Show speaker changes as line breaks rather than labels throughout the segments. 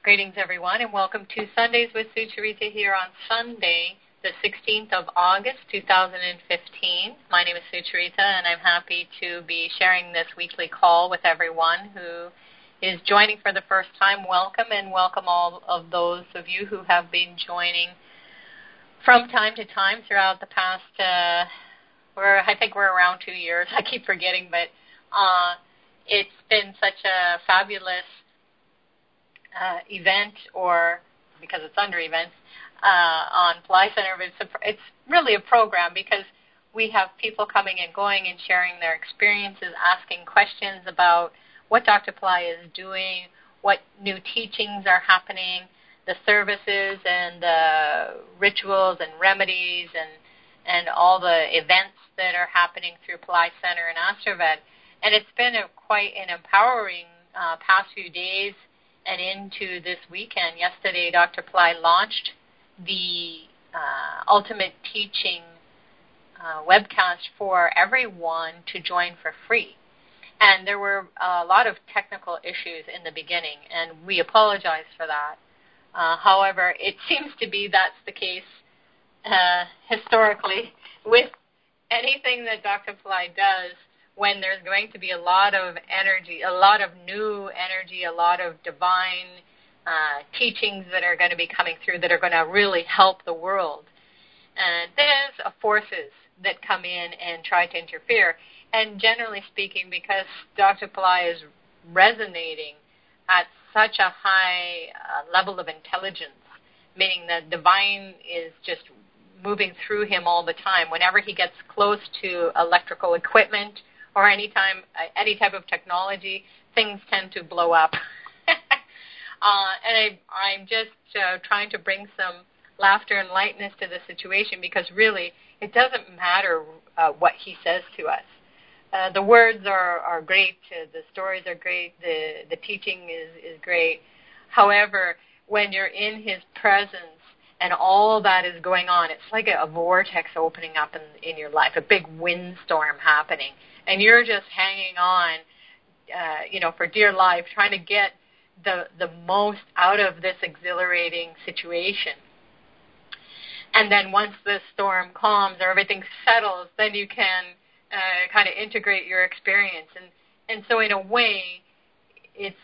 Greetings, everyone, and welcome to Sundays with Sucharita here on Sunday, the 16th of August, 2015. My name is Sucharita, and I'm happy to be sharing this weekly call with everyone who is joining for the first time. Welcome, and welcome all of those of you who have been joining from time to time throughout the past, I think we're around 2 years. I keep forgetting, but it's been such a fabulous event, or because it's under events, on Ply Center. It's really a program because we have people coming and going and sharing their experiences, asking questions about what Dr. Ply is doing, what new teachings are happening, the services and the rituals and remedies and all the events that are happening through Ply Center and Astrovet. And it's been quite an empowering past few days and into this weekend. Yesterday, Dr. Ply launched the Ultimate Teaching webcast for everyone to join for free. And there were a lot of technical issues in the beginning, and we apologize for that. However, it seems to be that's the case historically with anything that Dr. Ply does. When there's going to be a lot of energy, a lot of new energy, a lot of divine teachings that are going to be coming through that are going to really help the world. And there's forces that come in and try to interfere. And generally speaking, because Dr. Ply is resonating at such a high level of intelligence, meaning the divine is just moving through him all the time. Whenever he gets close to electrical equipment, or any type of technology, things tend to blow up. And I'm just trying to bring some laughter and lightness to the situation, because really it doesn't matter what he says to us. The words are great, the stories are great, the teaching is great. However, when you're in his presence and all that is going on, it's like a vortex opening up in your life, a big windstorm happening. And you're just hanging on, for dear life, trying to get the most out of this exhilarating situation. And then once the storm calms or everything settles, then you can kind of integrate your experience. And so in a way, it's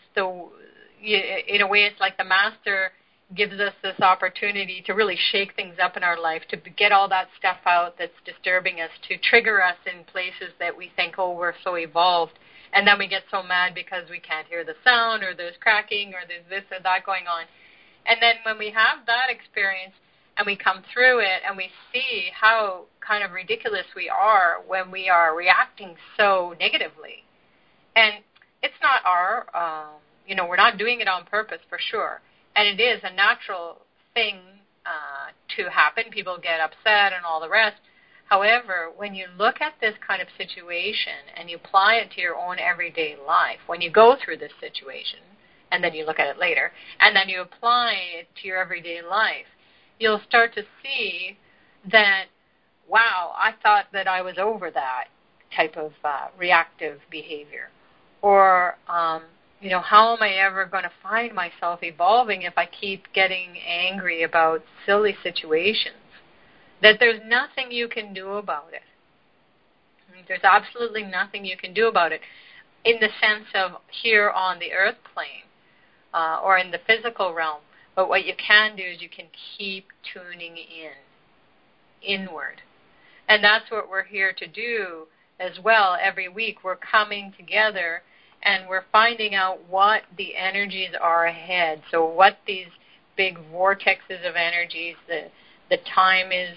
like the master gives us this opportunity to really shake things up in our life, to get all that stuff out that's disturbing us, to trigger us in places that we think, oh, we're so evolved. And then we get so mad because we can't hear the sound, or there's cracking, or there's this or that going on. And then when we have that experience and we come through it and we see how kind of ridiculous we are when we are reacting so negatively. And it's not we're not doing it on purpose, for sure. And it is a natural thing to happen. People get upset and all the rest. However, when you look at this kind of situation and you apply it to your own everyday life, when you go through this situation, and then you look at it later, and then you apply it to your everyday life, you'll start to see that, wow, I thought that I was over that type of reactive behavior. Or, how am I ever going to find myself evolving if I keep getting angry about silly situations? That there's nothing you can do about it. There's absolutely nothing you can do about it in the sense of here on the earth plane or in the physical realm. But what you can do is you can keep tuning inward. And that's what we're here to do as well. Every week we're coming together and we're finding out what the energies are ahead. So what these big vortexes of energies, the time is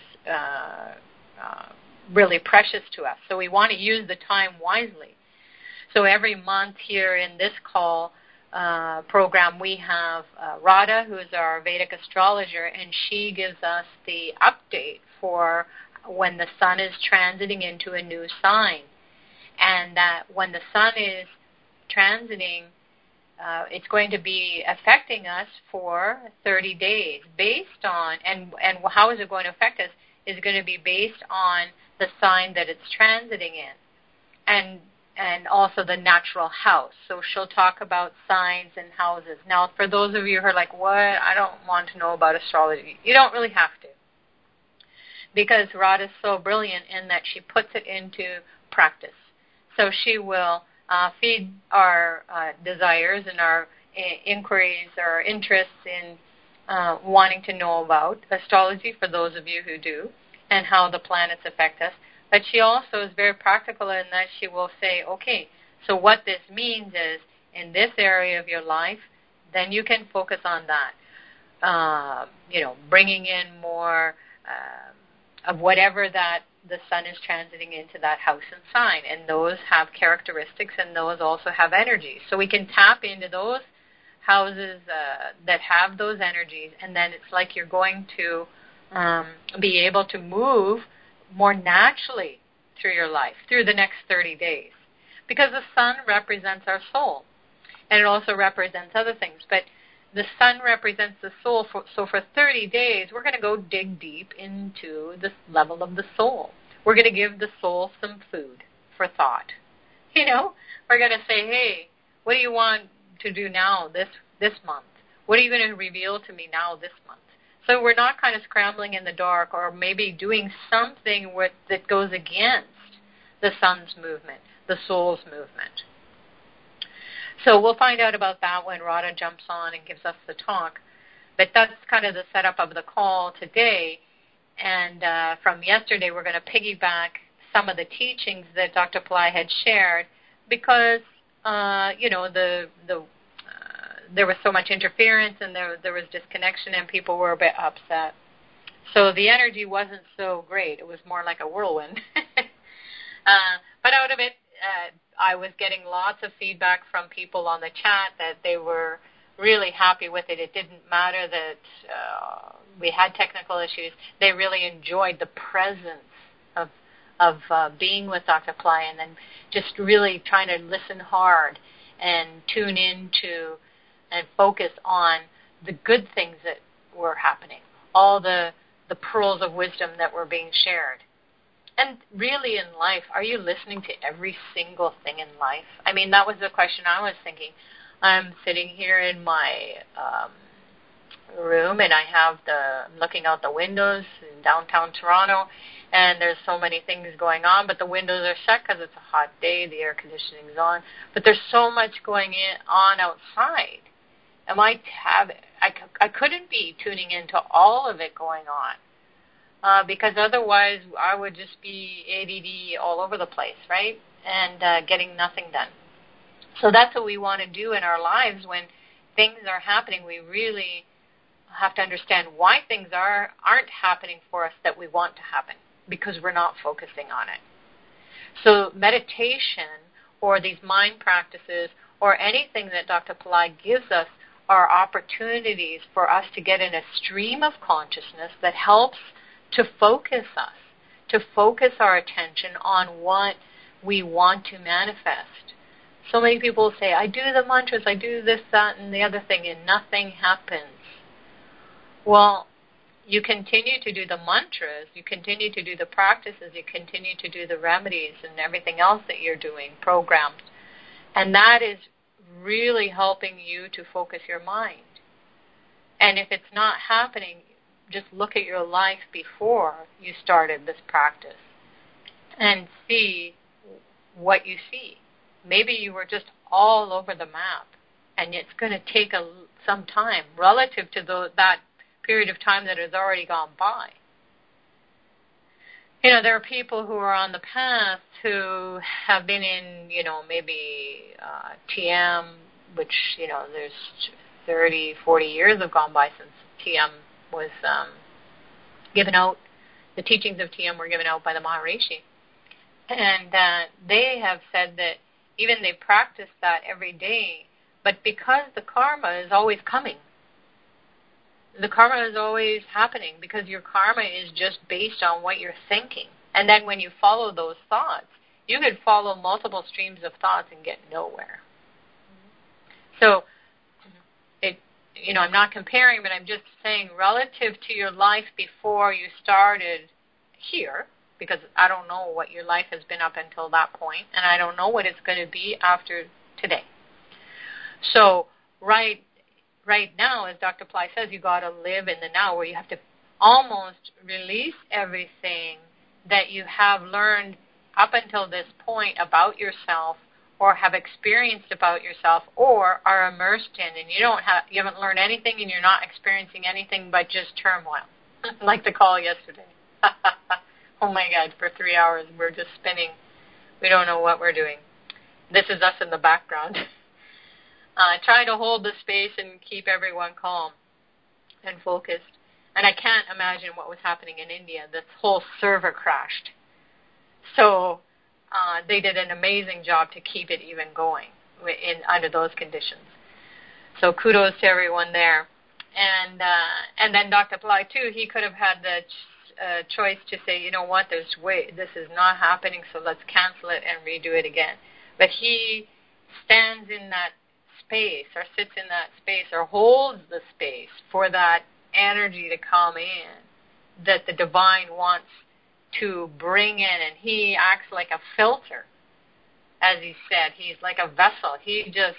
really precious to us. So we want to use the time wisely. So every month here in this call program, we have Radha, who is our Vedic astrologer, and she gives us the update for when the sun is transiting into a new sign. And that when the sun is transiting, it's going to be affecting us for 30 days based on, and how is it going to affect us, is going to be based on the sign that it's transiting in. And and also the natural house. So she'll talk about signs and houses. Now, for those of you who are like, what? I don't want to know about astrology. You don't really have to. Because Rod is so brilliant in that she puts it into practice. So she will feed our desires and our inquiries or interests in wanting to know about astrology, for those of you who do, and how the planets affect us. But she also is very practical in that she will say, okay, so what this means is in this area of your life, then you can focus on that. Bringing in more of whatever that the sun is transiting into that house and sign. And those have characteristics, and those also have energies. So we can tap into those houses that have those energies, and then it's like you're going to be able to move more naturally through your life, through the next 30 days. Because the sun represents our soul, and it also represents other things. But the sun represents the soul, so for 30 days, we're going to go dig deep into the level of the soul. We're going to give the soul some food for thought. We're going to say, hey, what do you want to do now this month? What are you going to reveal to me now this month? So we're not kind of scrambling in the dark or maybe doing something that goes against the sun's movement, the soul's movement. So we'll find out about that when Radha jumps on and gives us the talk. But that's kind of the setup of the call today. And from yesterday, we're going to piggyback some of the teachings that Dr. Pillai had shared because, there was so much interference and there was disconnection and people were a bit upset. So the energy wasn't so great. It was more like a whirlwind. But out of it, I was getting lots of feedback from people on the chat that they were really happy with it. It didn't matter that we had technical issues. They really enjoyed the presence of being with Dr. Pillai and then just really trying to listen hard and tune into and focus on the good things that were happening, all the pearls of wisdom that were being shared. And really in life, are you listening to every single thing in life? I mean, that was the question I was thinking. I'm sitting here in my room, and I'm looking out the windows in downtown Toronto, and there's so many things going on, but the windows are shut because it's a hot day, the air conditioning is on. But there's so much going on outside. I couldn't be tuning into all of it going on because otherwise I would just be ADD all over the place, right? And getting nothing done. So that's what we want to do in our lives when things are happening. We really have to understand why things aren't happening for us that we want to happen because we're not focusing on it. So meditation or these mind practices or anything that Dr. Pillai gives us are opportunities for us to get in a stream of consciousness that helps to focus us, to focus our attention on what we want to manifest. So many people say, I do the mantras, I do this, that, and the other thing, and nothing happens. Well, you continue to do the mantras, you continue to do the practices, you continue to do the remedies and everything else that you're doing, programs. And that is really helping you to focus your mind. And if it's not happening, just look at your life before you started this practice and see what you see. Maybe you were just all over the map, and it's going to take some time relative to that period of time that has already gone by. There are people who are on the path who have been in, maybe TM, which, there's 30, 40 years have gone by since TM was given out. The teachings of TM were given out by the Maharishi. And they have said that even they practice that every day, but because the karma is always coming, the karma is always happening because your karma is just based on what you're thinking. And then when you follow those thoughts, you could follow multiple streams of thoughts and get nowhere. So, I'm not comparing, but I'm just saying relative to your life before you started here, because I don't know what your life has been up until that point, and I don't know what it's going to be after today. So right now, as Dr. Ply says, you got to live in the now, where you have to almost release everything that you have learned up until this point about yourself, or have experienced about yourself, or are immersed in, and you haven't learned anything, and you're not experiencing anything but just turmoil, like the call yesterday. Oh my God! For 3 hours, we're just spinning. We don't know what we're doing. This is us in the background. Try to hold the space and keep everyone calm and focused. And I can't imagine what was happening in India. This whole server crashed. So they did an amazing job to keep it even going under those conditions. So kudos to everyone there. And then Dr. Pillai, too, he could have had the choice to say, you know what, this is not happening, so let's cancel it and redo it again. But he stands in that space, or sits in that space, or holds the space for that energy to come in that the divine wants to bring in, and he acts like a filter, as he said. He's like a vessel. He just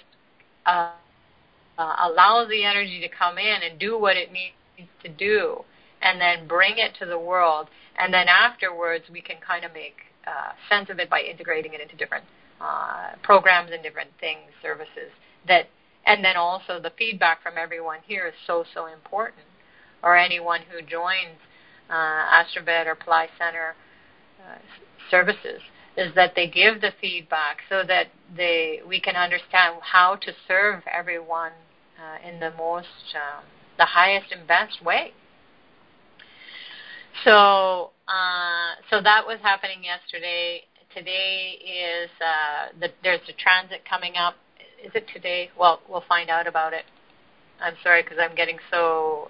allows the energy to come in and do what it needs to do, and then bring it to the world, and then afterwards we can kind of make sense of it by integrating it into different programs and different things, services. And then also the feedback from everyone here is so important, or anyone who joins Astrobed or Ply Center services, is that they give the feedback so that we can understand how to serve everyone in the the highest and best way. So that was happening yesterday. Today is there's a transit coming up. Is it today? Well, we'll find out about it. I'm sorry, because I'm getting so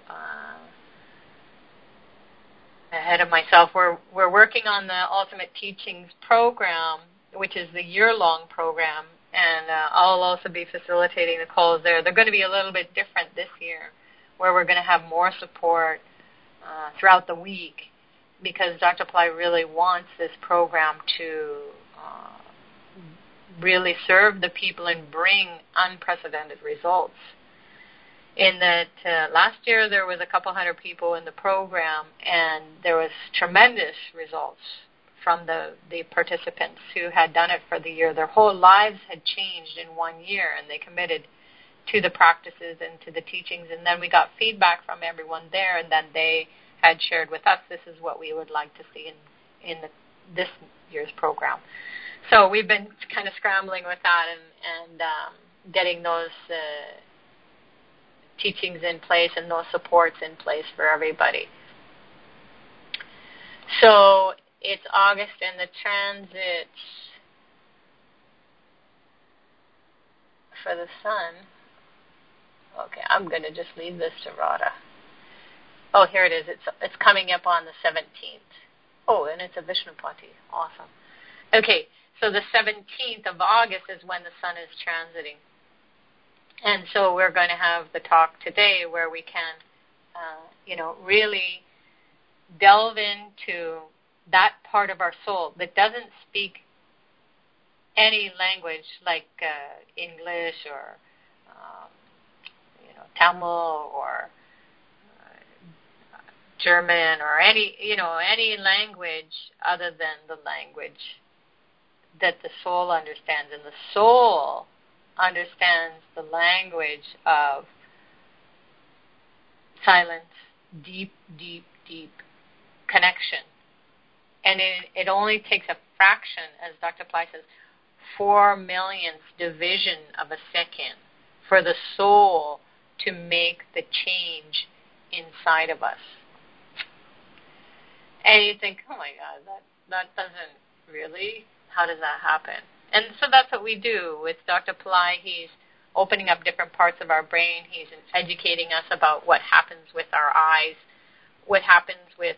ahead of myself. We're working on the Ultimate Teachings program, which is the year-long program, and I'll also be facilitating the calls there. They're going to be a little bit different this year, where we're going to have more support throughout the week, because Dr. Ply really wants this program to really serve the people and bring unprecedented results. In that last year there was a couple hundred people in the program, and there was tremendous results from the participants who had done it for the year. Their whole lives had changed in 1 year, and they committed to the practices and to the teachings. And then we got feedback from everyone there, and then they had shared with us, this is what we would like to see in this year's program. So we've been kind of scrambling with that and getting those teachings in place and those supports in place for everybody. So it's August, and the transit for the sun. Okay, I'm going to just leave this to Radha. Oh, here it is. It's coming up on the 17th. Oh, and it's a Vishnupati. Awesome. Okay, so the 17th of August is when the sun is transiting. And so we're going to have the talk today where we can, really delve into that part of our soul that doesn't speak any language like English or, Tamil or German or any language other than the language that the soul understands. And the soul understands the language of silence, deep, deep, deep connection. And it only takes a fraction, as Dr. Ply says, 4 millionth division of a second for the soul to make the change inside of us. And you think, oh my God, that doesn't really, how does that happen? And so that's what we do with Dr. Pillai. He's opening up different parts of our brain. He's educating us about what happens with our eyes, what happens with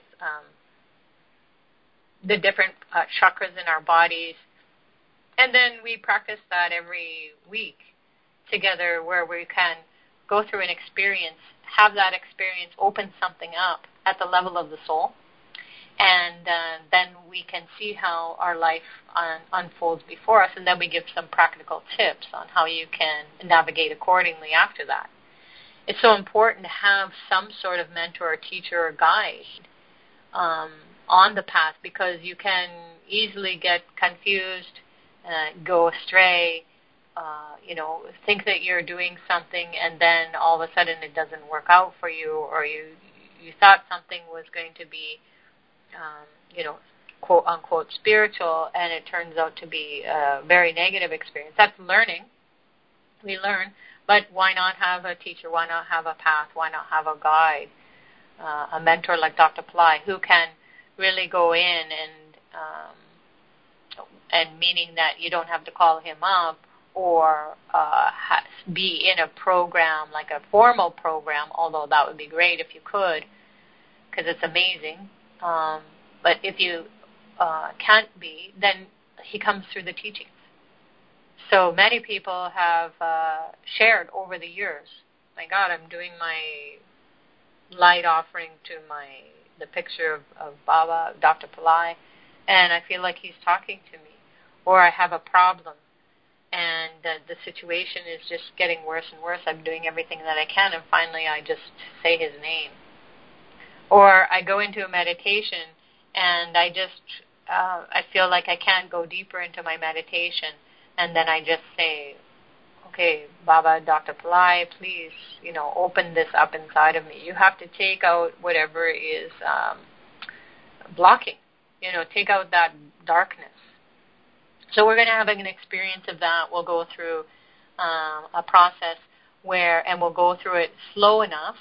the different chakras in our bodies. And then we practice that every week together, where we can go through an experience, have that experience open something up at the level of the soul, And then we can see how our life unfolds before us, and then we give some practical tips on how you can navigate accordingly after that. It's so important to have some sort of mentor or teacher or guide on the path, because you can easily get confused, go astray, think that you're doing something, and then all of a sudden it doesn't work out for you, or you thought something was going to be quote unquote spiritual, and it turns out to be a very negative experience. That's learning. We learn, but why not have a teacher? Why not have a path? Why not have a guide, a mentor like Dr. Pillai, who can really go in and meaning that you don't have to call him up or be in a program, like a formal program, although that would be great if you could, because it's amazing. But if you can't be, then he comes through the teachings. So many people have shared over the years, my God, I'm doing my light offering to the picture of Baba, Dr. Pillai, and I feel like he's talking to me. Or I have a problem, and the situation is just getting worse and worse. I'm doing everything that I can, and finally I just say his name. Or I go into a meditation, and I feel like I can't go deeper into my meditation, and then I just say, okay, Baba, Dr. Pillai, please, open this up inside of me. You have to take out whatever is blocking, take out that darkness. So we're going to have an experience of that. We'll go through a process and we'll go through it slow enough.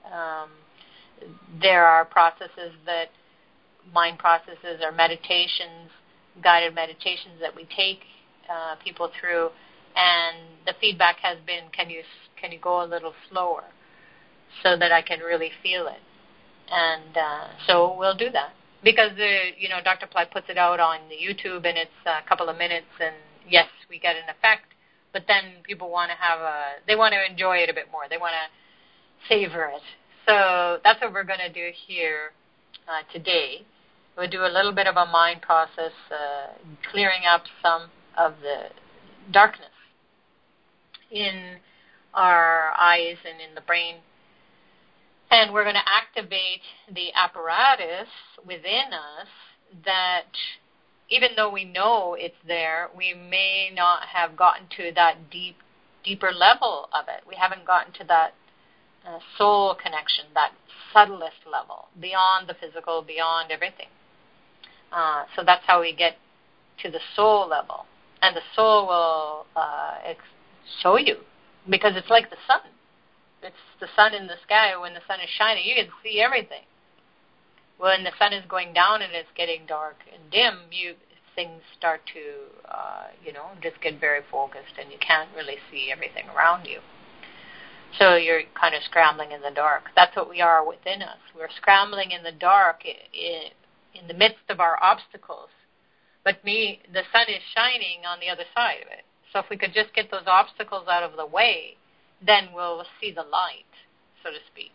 There are processes mind processes or meditations, guided meditations that we take people through, and the feedback has been, can you go a little slower so that I can really feel it? And so we'll do that. Because Dr. Pillai puts it out on the YouTube, and it's a couple of minutes, and yes, we get an effect. But then people want to enjoy it a bit more. They want to savor it. So that's what we're going to do here today. We'll do a little bit of a mind process, clearing up some of the darkness in our eyes and in the brain. And we're going to activate the apparatus within us that, even though we know it's there, we may not have gotten to that deeper level of it. We haven't gotten to that soul connection, that subtlest level, beyond the physical, beyond everything. So that's how we get to the soul level. And the soul will show you, because it's like the sun. It's the sun in the sky. When the sun is shining, you can see everything. When the sun is going down and it's getting dark and dim, things start to, just get very focused, and you can't really see everything around you. So you're kind of scrambling in the dark. That's what we are within us. We're scrambling in the dark in the midst of our obstacles. But the sun is shining on the other side of it. So if we could just get those obstacles out of the way, then we'll see the light, so to speak.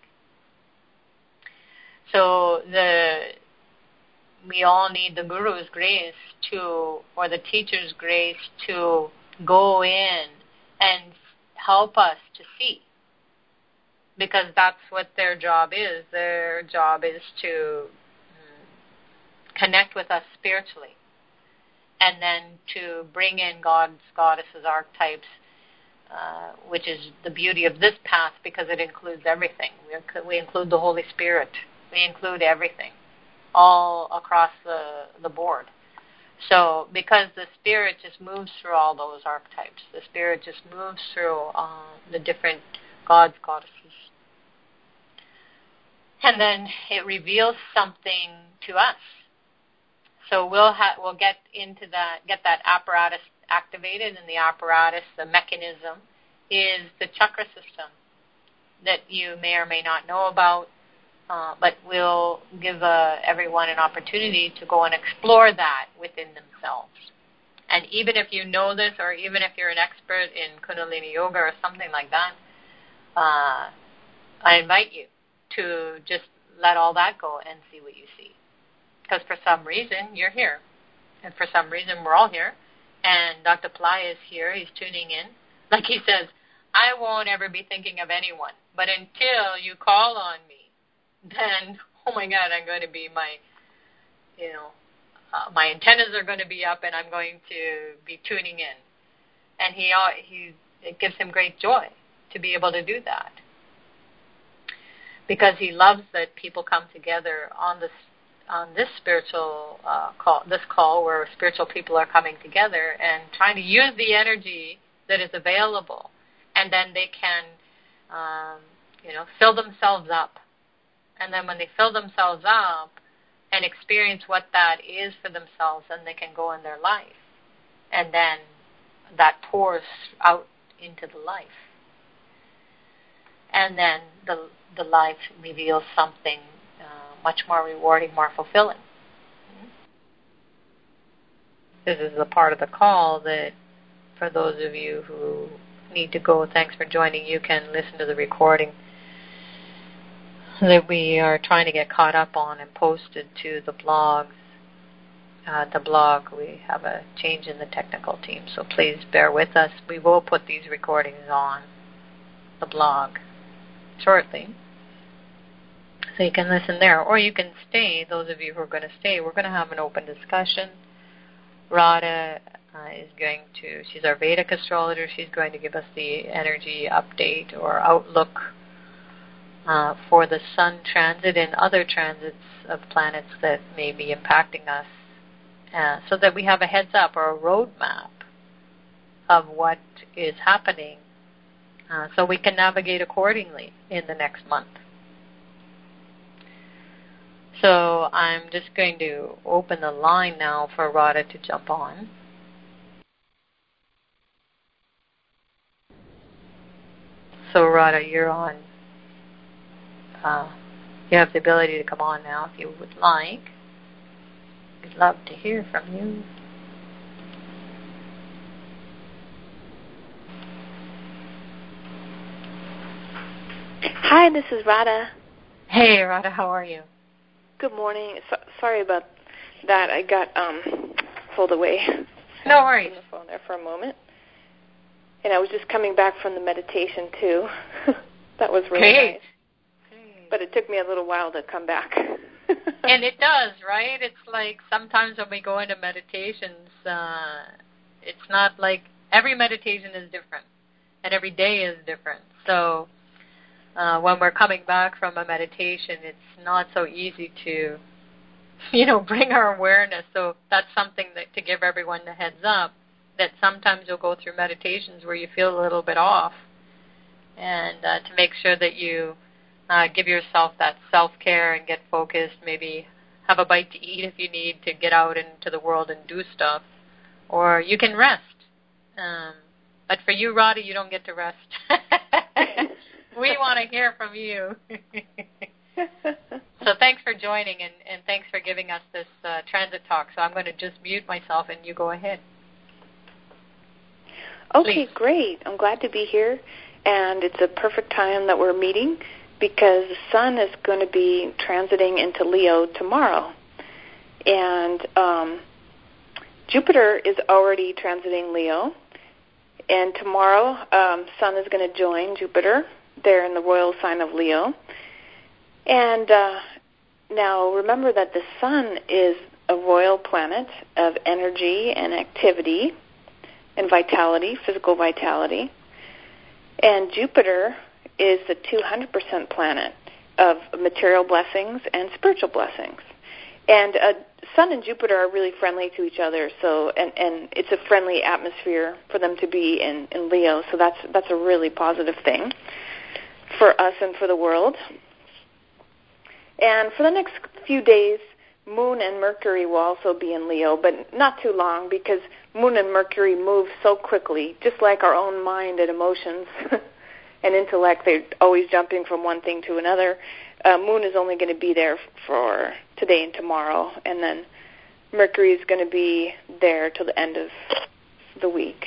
So we all need the Guru's grace or the teacher's grace to go in and help us to see. Because that's what their job is. Their job is to connect with us spiritually. And then to bring in gods, goddesses, archetypes, which is the beauty of this path, because it includes everything. We include the Holy Spirit. We include everything, all across the board. So because the Spirit just moves through all those archetypes, the Spirit just moves through the different gods, goddesses. And then it reveals something to us. So we'll get into get that apparatus activated, and the apparatus, the mechanism, is the chakra system that you may or may not know about, but we'll give everyone an opportunity to go and explore that within themselves. And even if you know this, or even if you're an expert in Kundalini Yoga or something like that, I invite you to just let all that go and see what you see. because for some reason you're here, and for some reason we're all here, and Dr. Pillai is here. He's tuning in. Like he says, I won't ever be thinking of anyone, but until you call on me, then, oh my God, I'm going to be my antennas are going to be up, and I'm going to be tuning in. And it gives him great joy to be able to do that, because he loves that people come together on this spiritual call where spiritual people are coming together and trying to use the energy that is available, and then they can fill themselves up. And then when they fill themselves up and experience what that is for themselves, then they can go in their life, and then that pours out into the life, and then the life reveals something much more rewarding, more fulfilling. This is the part of the call that, for those of you who need to go, thanks for joining. You can listen to the recording that we are trying to get caught up on and posted to the blog. We have a change in the technical team, so please bear with us. We will put these recordings on the blog shortly, so you can listen there, or you can stay. Those of you who are going to stay, we're going to have an open discussion. Radha she's our Vedic astrologer. She's going to give us the energy update or outlook for the Sun transit and other transits of planets that may be impacting us, so that we have a heads up or a roadmap of what is happening, so we can navigate accordingly in the next month. So I'm just going to open the line now for Radha to jump on. So Radha, you're on. You have the ability to come on now if you would like. We'd love to hear from you.
Hi, this is Radha.
Hey, Radha, how are you?
Good morning. Sorry about that. I got pulled away.
No worries.
From the phone there for a moment. And I was just coming back from the meditation, too. That was really nice. But it took me a little while to come back.
And it does, right? It's like sometimes when we go into meditations, it's not like every meditation is different, and every day is different. So when we're coming back from a meditation, it's not so easy to, bring our awareness. So that's something that to give everyone the heads up, that sometimes you'll go through meditations where you feel a little bit off, and to make sure that you give yourself that self-care and get focused, maybe have a bite to eat if you need to get out into the world and do stuff, or you can rest. But for you, Radha, you don't get to rest. We want to hear from you. So thanks for joining, and thanks for giving us this transit talk. So I'm going to just mute myself, and you go ahead.
Okay,
Please.
Great. I'm glad to be here, and it's a perfect time that we're meeting because the Sun is going to be transiting into Leo tomorrow. And Jupiter is already transiting Leo, and tomorrow Sun is going to join Jupiter there in the royal sign of Leo. And now remember that the Sun is a royal planet of energy and activity and vitality, physical vitality. And Jupiter is the 200% planet of material blessings and spiritual blessings. And Sun and Jupiter are really friendly to each other, so and it's a friendly atmosphere for them to be in Leo, so that's a really positive thing for us and for the world. And for the next few days, Moon and Mercury will also be in Leo, but not too long because Moon and Mercury move so quickly, just like our own mind and emotions and intellect. They're always jumping from one thing to another. Moon is only going to be there for today and tomorrow, and then Mercury is going to be there till the end of the week.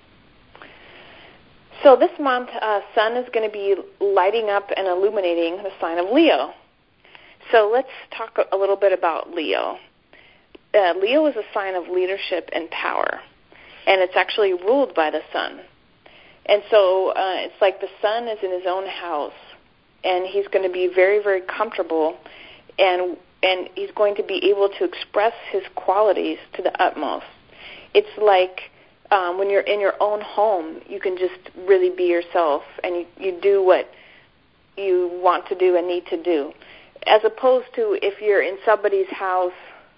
So this month, Sun is going to be lighting up and illuminating the sign of Leo. So let's talk a little bit about Leo. Leo is a sign of leadership and power, and it's actually ruled by the sun. And so it's like the sun is in his own house, and he's going to be very, very comfortable, and he's going to be able to express his qualities to the utmost. It's like when you're in your own home, you can just really be yourself, and you do what you want to do and need to do, as opposed to if you're in somebody's house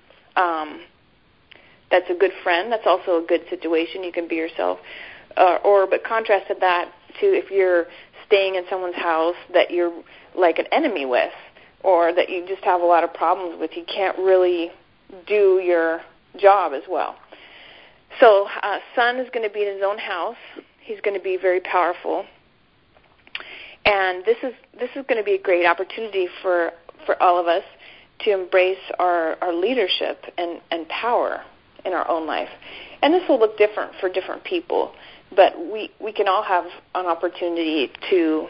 that's a good friend, that's also a good situation, you can be yourself. But contrasted that to if you're staying in someone's house that you're like an enemy with, or that you just have a lot of problems with, you can't really do your job as well. So Sun is going to be in his own house. He's going to be very powerful. And this is going to be a great opportunity for all of us to embrace our leadership and power in our own life. And this will look different for different people, but we can all have an opportunity to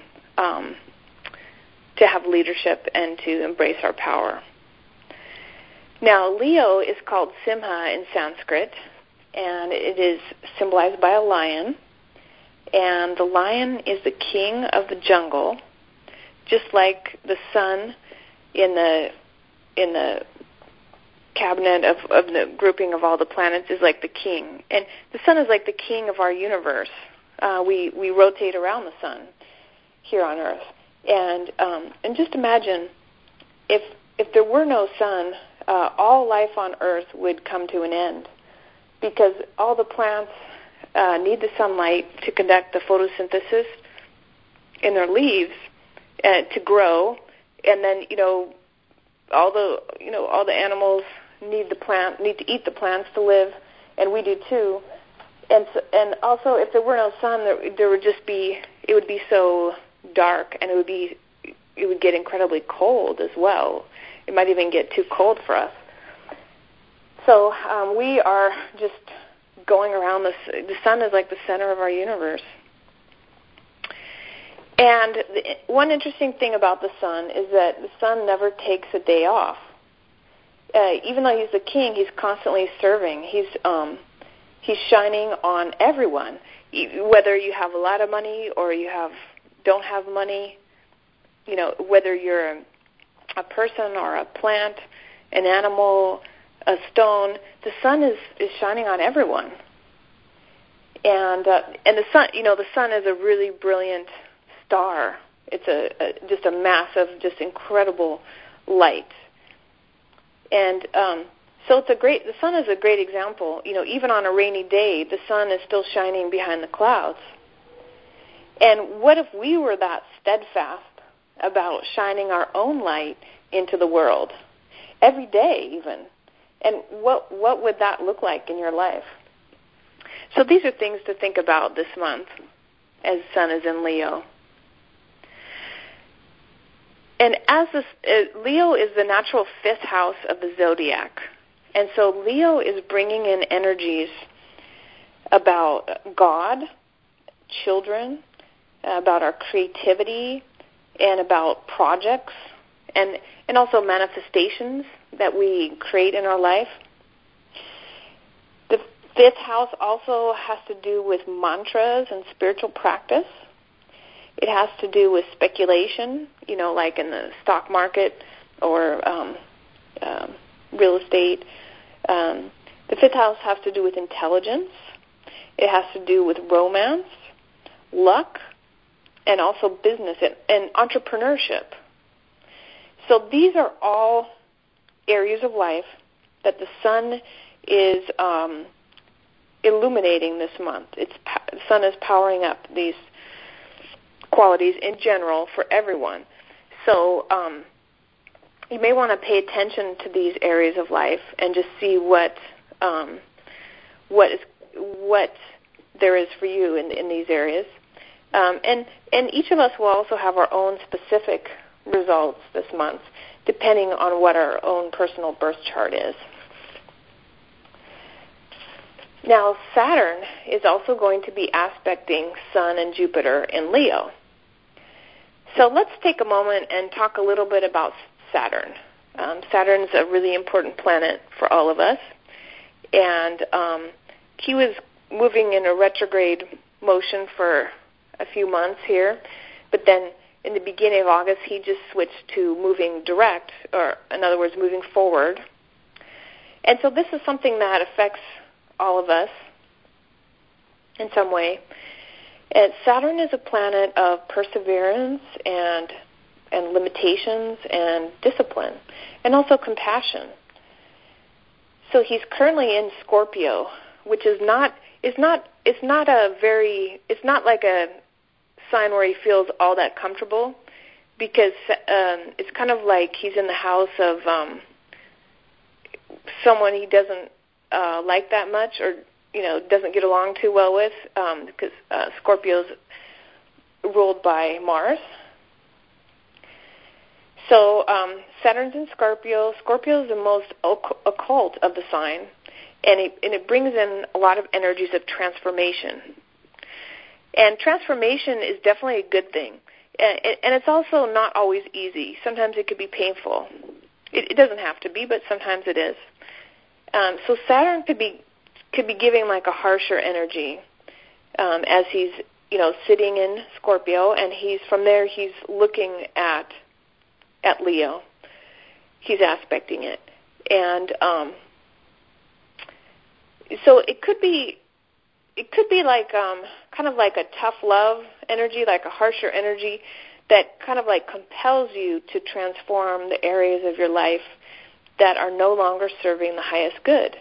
have leadership and to embrace our power. Now, Leo is called Simha in Sanskrit, and it is symbolized by a lion. And the lion is the king of the jungle, just like the sun in the cabinet of the grouping of all the planets is like the king. And the sun is like the king of our universe. We rotate around the sun here on Earth. And just imagine if there were no sun, all life on Earth would come to an end, because all the plants need the sunlight to conduct the photosynthesis in their leaves to grow, and then all the animals need to eat the plants to live, and we do too. And also, if there were no sun, it would be so dark, and it would get incredibly cold as well. It might even get too cold for us. So we are just going around the sun is like the center of our universe. And one interesting thing about the sun is that the sun never takes a day off. Even though he's the king, he's constantly serving. He's shining on everyone, whether you have a lot of money or you don't have money. Whether you're a person or a plant, an animal, a stone, the sun is shining on everyone. And the sun, the sun is a really brilliant star. It's just a massive, just incredible light. And so the sun is a great example. Even on a rainy day, the sun is still shining behind the clouds. And what if we were that steadfast about shining our own light into the world every day, even? And what would that look like in your life? So these are things to think about this month as Sun is in Leo. And Leo is the natural fifth house of the zodiac. And so Leo is bringing in energies about God, children, about our creativity, and about projects, and also manifestations that we create in our life. The fifth house also has to do with mantras and spiritual practice. It has to do with speculation, like in the stock market or real estate. The fifth house has to do with intelligence. It has to do with romance, luck, and also business and entrepreneurship. So these are all areas of life that the sun is illuminating this month. The sun is powering up these qualities in general for everyone. So you may want to pay attention to these areas of life and just see what there is for you in these areas. And each of us will also have our own specific results this month, depending on what our own personal birth chart is. Now, Saturn is also going to be aspecting Sun and Jupiter in Leo. So let's take a moment and talk a little bit about Saturn. Saturn's a really important planet for all of us. And he was moving in a retrograde motion for a few months here. But then in the beginning of August, he just switched to moving direct, or in other words, moving forward. And so this is something that affects all of us in some way. And Saturn is a planet of perseverance and limitations and discipline, and also compassion. So he's currently in Scorpio, which is not like a sign where he feels all that comfortable, because it's kind of like he's in the house of someone he doesn't like that much, or doesn't get along too well with, because Scorpio's ruled by Mars. So Saturn's in Scorpio. Scorpio is the most occult of the sign, and it brings in a lot of energies of transformation. And transformation is definitely a good thing. And it's also not always easy. Sometimes it could be painful. It doesn't have to be, but sometimes it is. So Saturn could be giving like a harsher energy as he's sitting in Scorpio, and he's looking at Leo. He's aspecting it, and so it could be like kind of like a tough love energy, like a harsher energy that kind of like compels you to transform the areas of your life that are no longer serving the highest good.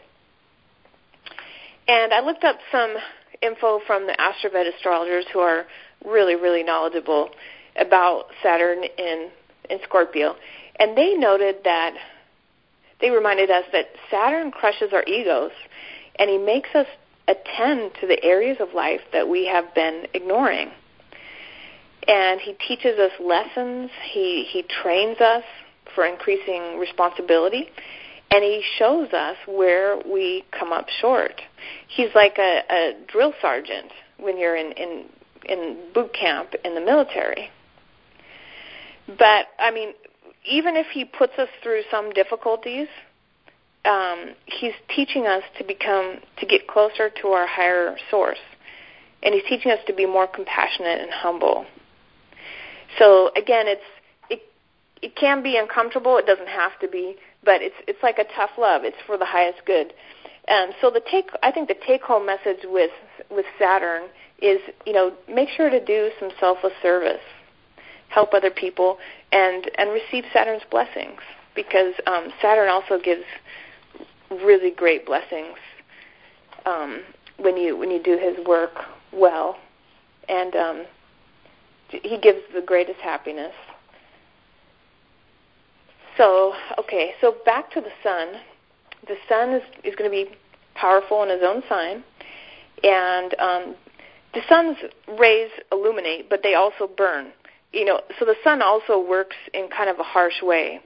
And I looked up some info from the Astroved astrologers who are really, really knowledgeable about Saturn in Scorpio. And they reminded us that Saturn crushes our egos, and he makes us attend to the areas of life that we have been ignoring. And he teaches us lessons. He trains us for increasing responsibility, and he shows us where we come up short. He's like a drill sergeant when you're in boot camp in the military. But, I mean, even if he puts us through some difficulties, he's teaching us to get closer to our higher source. And he's teaching us to be more compassionate and humble. So, again, it can be uncomfortable. It doesn't have to be, but it's like a tough love. It's for the highest good. So I think the take-home message with Saturn is, make sure to do some selfless service, help other people, and receive Saturn's blessings, because Saturn also gives really great blessings when you do his work well, and he gives the greatest happiness. So back to the sun. The sun is going to be powerful in his own sign, and the sun's rays illuminate, but they also burn. So the sun also works in kind of a harsh way.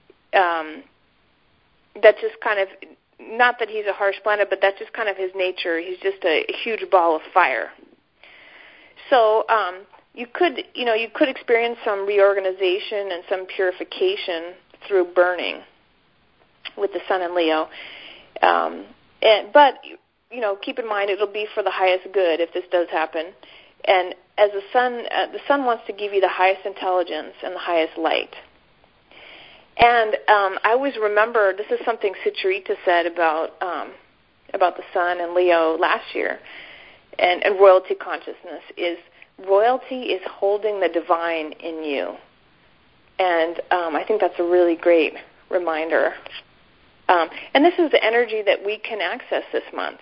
That's just kind of, not that he's a harsh planet, but that's just kind of his nature. He's just a huge ball of fire. So you could experience some reorganization and some purification through burning with the sun in Leo. But keep in mind it'll be for the highest good if this does happen. And as the sun wants to give you the highest intelligence and the highest light. And I always remember, this is something Sucharita said about the sun and Leo last year, and royalty consciousness is royalty is holding the divine in you. And I think that's a really great reminder. And this is the energy that we can access this month.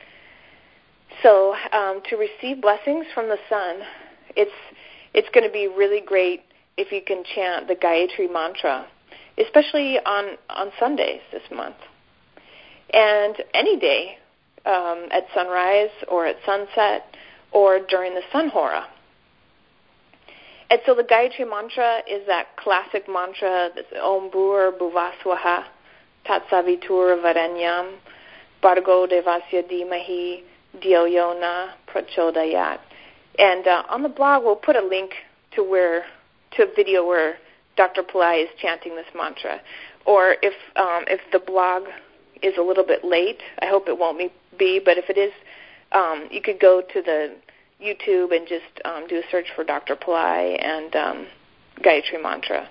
So to receive blessings from the sun, it's going to be really great if you can chant the Gayatri mantra, especially on Sundays this month. And any day, at sunrise or at sunset or during the sun hora. And so the Gayatri mantra is that classic mantra that's Om Bhur Bhuvaswaha Tat Savitur Varenyam Bhargo Devasya Dhimahi Dhyo Yo Na Prachodayat. And on the blog we'll put a link to a video where Dr. Pillai is chanting this mantra. Or if the blog is a little bit late, I hope it won't be, but if it is, you could go to the YouTube and just do a search for Dr. Pillai and Gayatri Mantra.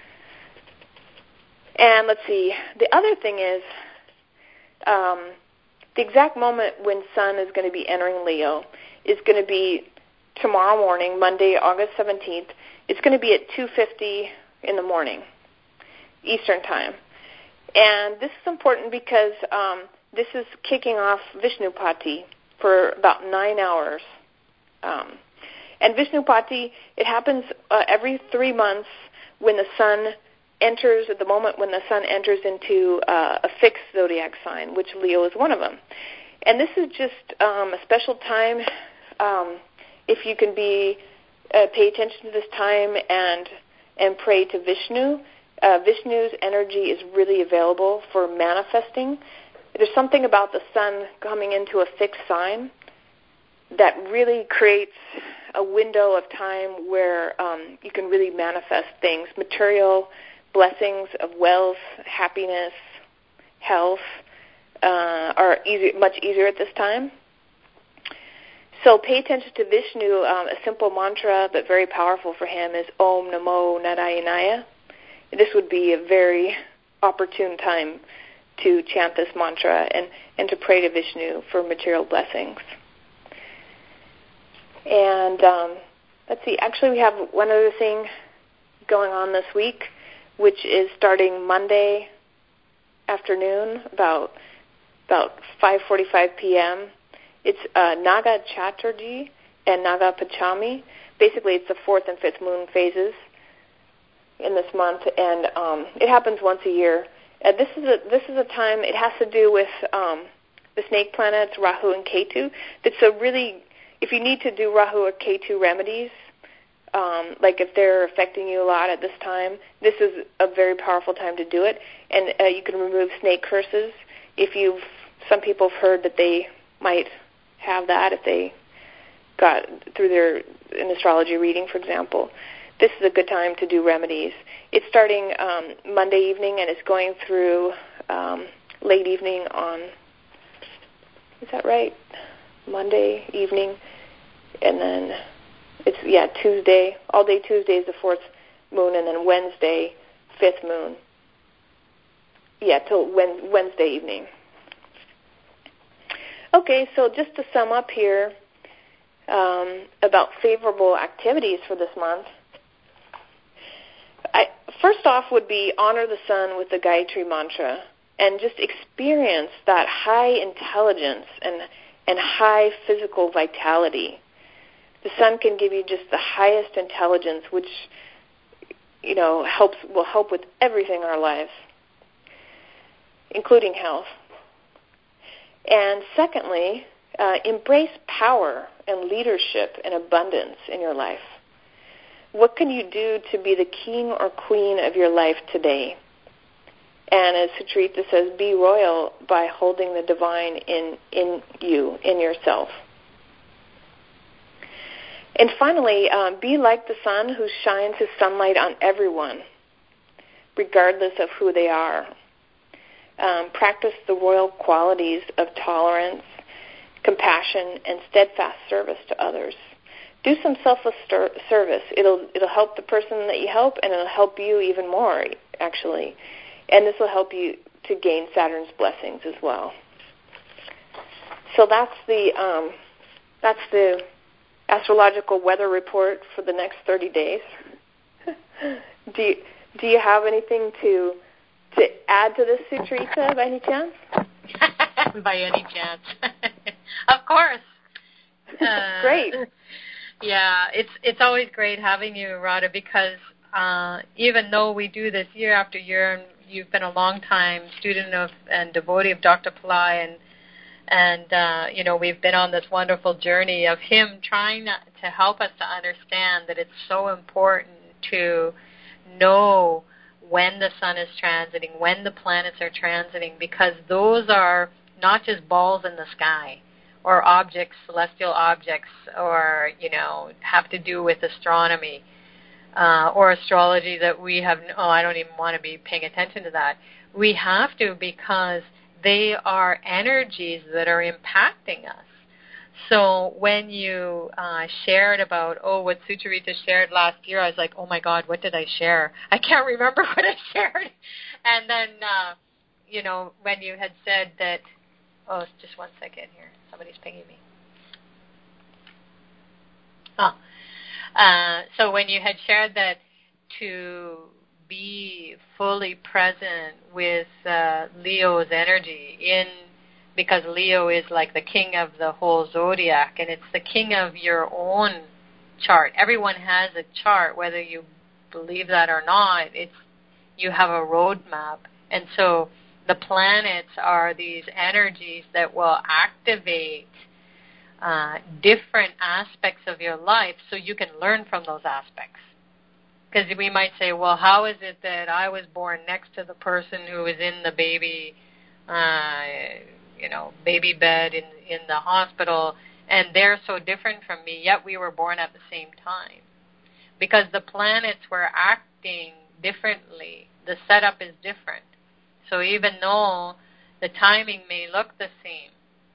And let's see, the other thing is the exact moment when Sun is going to be entering Leo is going to be tomorrow morning, Monday, August 17th. It's going to be at 2:50 in the morning, Eastern Time. And this is important because this is kicking off Vishnupati for about 9 hours. And Vishnupati, it happens every 3 months when the Sun enters, at the moment when the Sun enters into a fixed zodiac sign, which Leo is one of them. And this is just a special time. If you can pay attention to this time and pray to Vishnu. Vishnu's energy is really available for manifesting. There's something about the Sun coming into a fixed sign that really creates a window of time where you can really manifest things, material blessings of wealth, happiness, health are much easier at this time. So pay attention to Vishnu. A simple mantra but very powerful for him is Om Namo Narayanaya. This would be a very opportune time to chant this mantra and to pray to Vishnu for material blessings. And let's see, actually we have one other thing going on this week, which is starting Monday afternoon, about 5:45 p.m. It's Naga Chaturthi and Naga Panchami. Basically, it's the 4th and 5th moon phases in this month, and it happens once a year. This is a time, it has to do with the snake planets, Rahu and Ketu. That's a really, if you need to do Rahu or Ketu remedies, like if they're affecting you a lot at this time, this is a very powerful time to do it. And you can remove snake curses. Some people have heard that they might have that if they got through an astrology reading, for example. This is a good time to do remedies. It's starting Monday evening, and it's going through late evening on, is that right? Monday evening, and then it's, Tuesday. All day Tuesday is the 4th moon, and then Wednesday, 5th moon. Yeah, till Wednesday evening. Okay, so just to sum up here about favorable activities for this month, first off would be honor the Sun with the Gayatri Mantra and just experience that high intelligence and high physical vitality. The Sun can give you just the highest intelligence, which will help with everything in our lives, including health. And secondly, embrace power and leadership and abundance in your life. What can you do to be the king or queen of your life today? And as Sucharita says, be royal by holding the divine in you, in yourself. And finally, be like the Sun who shines his sunlight on everyone, regardless of who they are. Practice the royal qualities of tolerance, compassion, and steadfast service to others. Do some selfless service. It'll help the person that you help, and it'll help you even more, actually. And this will help you to gain Saturn's blessings as well. So that's the astrological weather report for the next 30 days. Do you have anything to add to this, Sucharita, by any chance?
By any chance. Of course.
Great.
Yeah, it's always great having you, Radha, because even though we do this year after year, and you've been a long time student of and devotee of Dr. Pillai, and we've been on this wonderful journey of him trying to help us to understand that it's so important to know when the Sun is transiting, when the planets are transiting, because those are not just balls in the sky or objects, celestial objects, or, have to do with astronomy. or astrology that we have, I don't even want to be paying attention to that. We have to, because they are energies that are impacting us. So when you shared about, what Sucharita shared last year, I was like, oh my God, what did I share? I can't remember what I shared. And then, when you had said that, just 1 second here. Somebody's pinging me. So when you had shared that to be fully present with Leo's energy because Leo is like the king of the whole zodiac, and it's the king of your own chart. Everyone has a chart, whether you believe that or not. You have a roadmap, and so the planets are these energies that will activate different aspects of your life, so you can learn from those aspects. Because we might say, well, how is it that I was born next to the person who was in the baby bed in the hospital, and they're so different from me, yet we were born at the same time. Because the planets were acting differently, the setup is different. So even though the timing may look the same,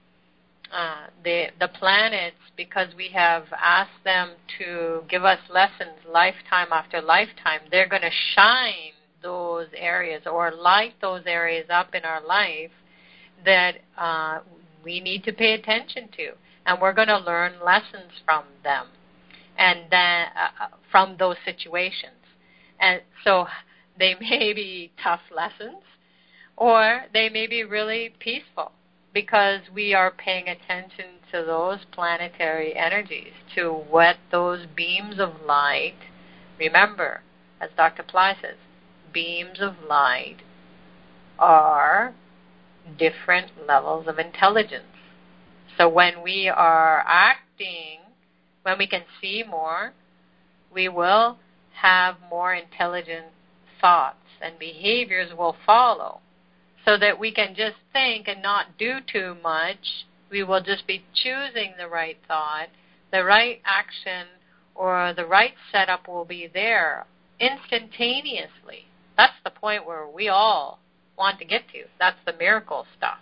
the planets, because we have asked them to give us lessons lifetime after lifetime, they're going to shine those areas or light those areas up in our life that we need to pay attention to. And we're going to learn lessons from them and then from those situations. And so they may be tough lessons, or they may be really peaceful, because we are paying attention to those planetary energies, to what those beams of light, remember, as Dr. Ply says, beams of light are different levels of intelligence. So when we are acting, when we can see more, we will have more intelligent thoughts, and behaviors will follow. So that we can just think and not do too much. We will just be choosing the right thought, the right action, or the right setup will be there instantaneously. That's the point where we all want to get to. That's the miracle stuff.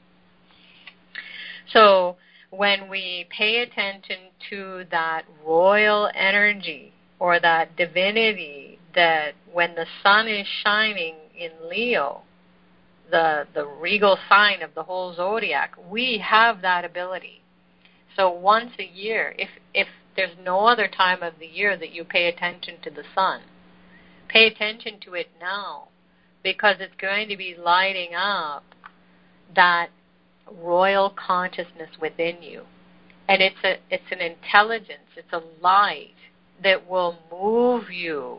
So when we pay attention to that royal energy or that divinity, that when the sun is shining in Leo, the regal sign of the whole zodiac, we have that ability. So once a year, if there's no other time of the year that you pay attention to the sun, pay attention to it now, because it's going to be lighting up that royal consciousness within you. And it's an intelligence, it's a light that will move you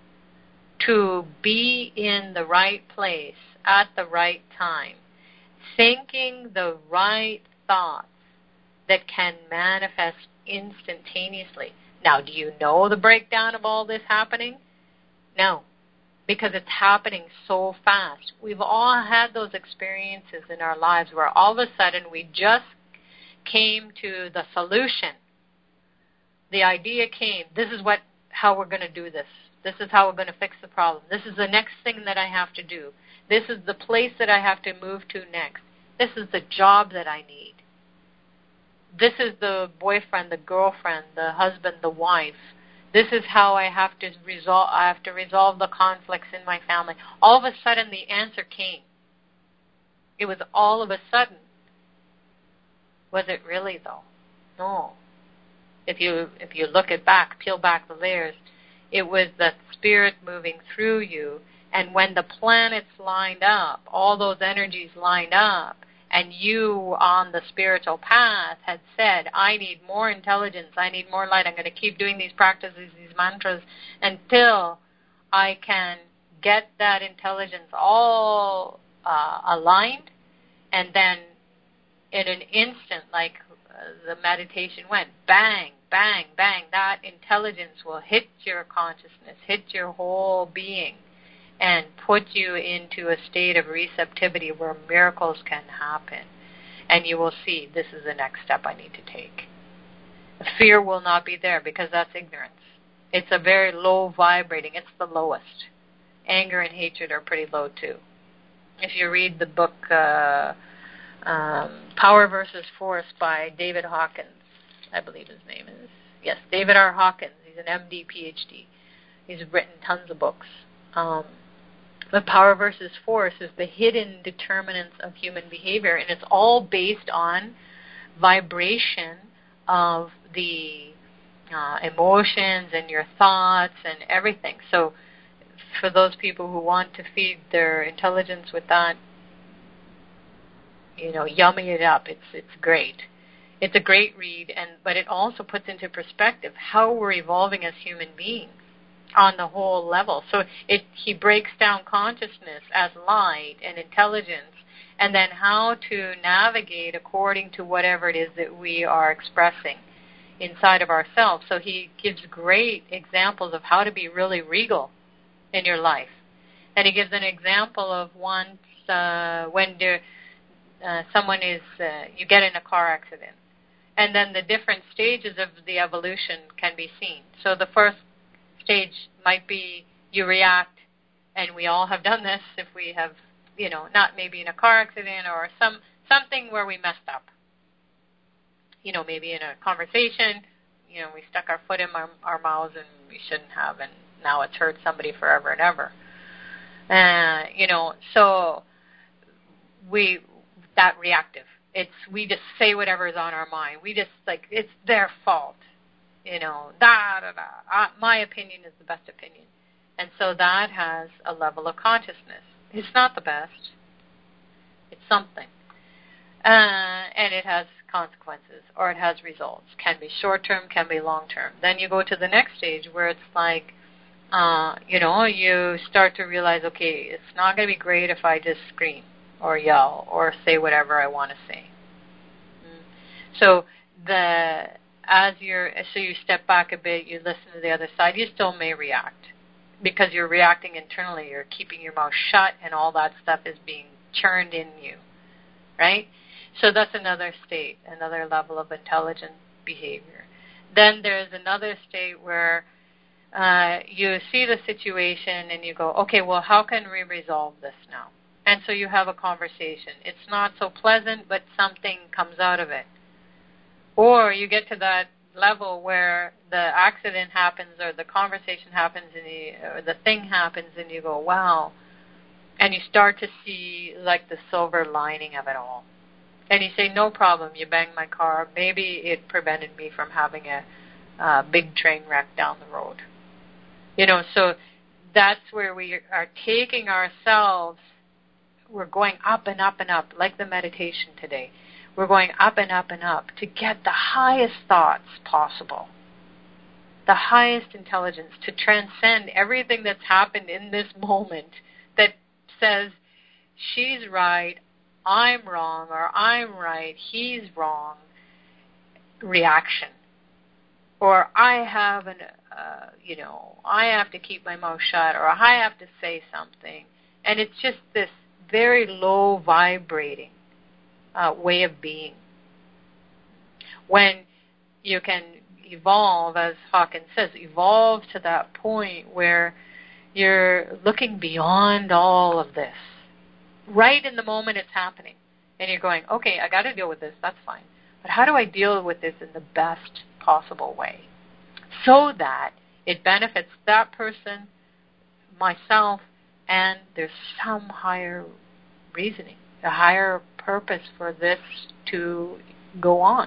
to be in the right place at the right time, thinking the right thoughts that can manifest instantaneously. Now, do you know the breakdown of all this happening? No, because it's happening so fast. We've all had those experiences in our lives where all of a sudden we just came to the solution. The idea came, this is how we're going to do this. This is how we're going to fix the problem. This is the next thing that I have to do. This is the place that I have to move to next. This is the job that I need. This is the boyfriend, the girlfriend, the husband, the wife. This is how I have to resolve the conflicts in my family. All of a sudden the answer came. It was all of a sudden. Was it really though? No. If you look it back, peel back the layers, it was the spirit moving through you. And when the planets lined up, all those energies lined up, and you on the spiritual path had said, I need more intelligence, I need more light, I'm going to keep doing these practices, these mantras, until I can get that intelligence all aligned, and then in an instant, like the meditation went, bang, bang, bang, that intelligence will hit your consciousness, hit your whole being, and put you into a state of receptivity where miracles can happen. And you will see, this is the next step I need to take. Fear will not be there, because that's ignorance. It's a very low vibrating. It's the lowest. Anger and hatred are pretty low too. If you read the book Power versus Force by David Hawkins, I believe his name is. Yes, David R. Hawkins. He's an MD, PhD. He's written tons of books. But Power versus Force is the hidden determinants of human behavior, and it's all based on vibration of the emotions and your thoughts and everything. So for those people who want to feed their intelligence with that, yummy it up. It's great. It's a great read, but it also puts into perspective how we're evolving as human beings on the whole level. So he breaks down consciousness as light and intelligence, and then how to navigate according to whatever it is that we are expressing inside of ourselves. So he gives great examples of how to be really regal in your life. And he gives an example of once when someone is, you get in a car accident, and then the different stages of the evolution can be seen. So the first stage might be you react, and we all have done this if we have, not maybe in a car accident or something where we messed up. Maybe in a conversation, we stuck our foot in our mouths and we shouldn't have, and now it's hurt somebody forever and ever. So that reactive. We just say whatever is on our mind. We just it's their fault. My opinion is the best opinion. And so that has a level of consciousness. It's not the best. It's something. And it has consequences, or it has results. Can be short-term, can be long-term. Then you go to the next stage where it's you start to realize, okay, it's not going to be great if I just scream or yell or say whatever I want to say. So you step back a bit, you listen to the other side, you still may react because you're reacting internally. You're keeping your mouth shut, and all that stuff is being churned in you, right? So that's another state, another level of intelligent behavior. Then there's another state where you see the situation and you go, okay, well, how can we resolve this now? And so you have a conversation. It's not so pleasant, but something comes out of it. Or you get to that level where the accident happens or the conversation happens or the thing happens and you go, wow. And you start to see the silver lining of it all. And you say, no problem, you banged my car. Maybe it prevented me from having a big train wreck down the road. So that's where we are taking ourselves. We're going up and up and up, like the meditation today. We're going up and up and up to get the highest thoughts possible, the highest intelligence, to transcend everything that's happened in this moment that says, she's right, I'm wrong, or I'm right, he's wrong, reaction. Or I have I have to keep my mouth shut, or I have to say something. And it's just this very low vibrating way of being. When you can evolve, as Hawkins says, evolve to that point where you're looking beyond all of this. Right in the moment it's happening. And you're going, okay, I got to deal with this, that's fine. But how do I deal with this in the best possible way so that it benefits that person, myself, and there's some higher reasoning, a higher purpose for this to go on.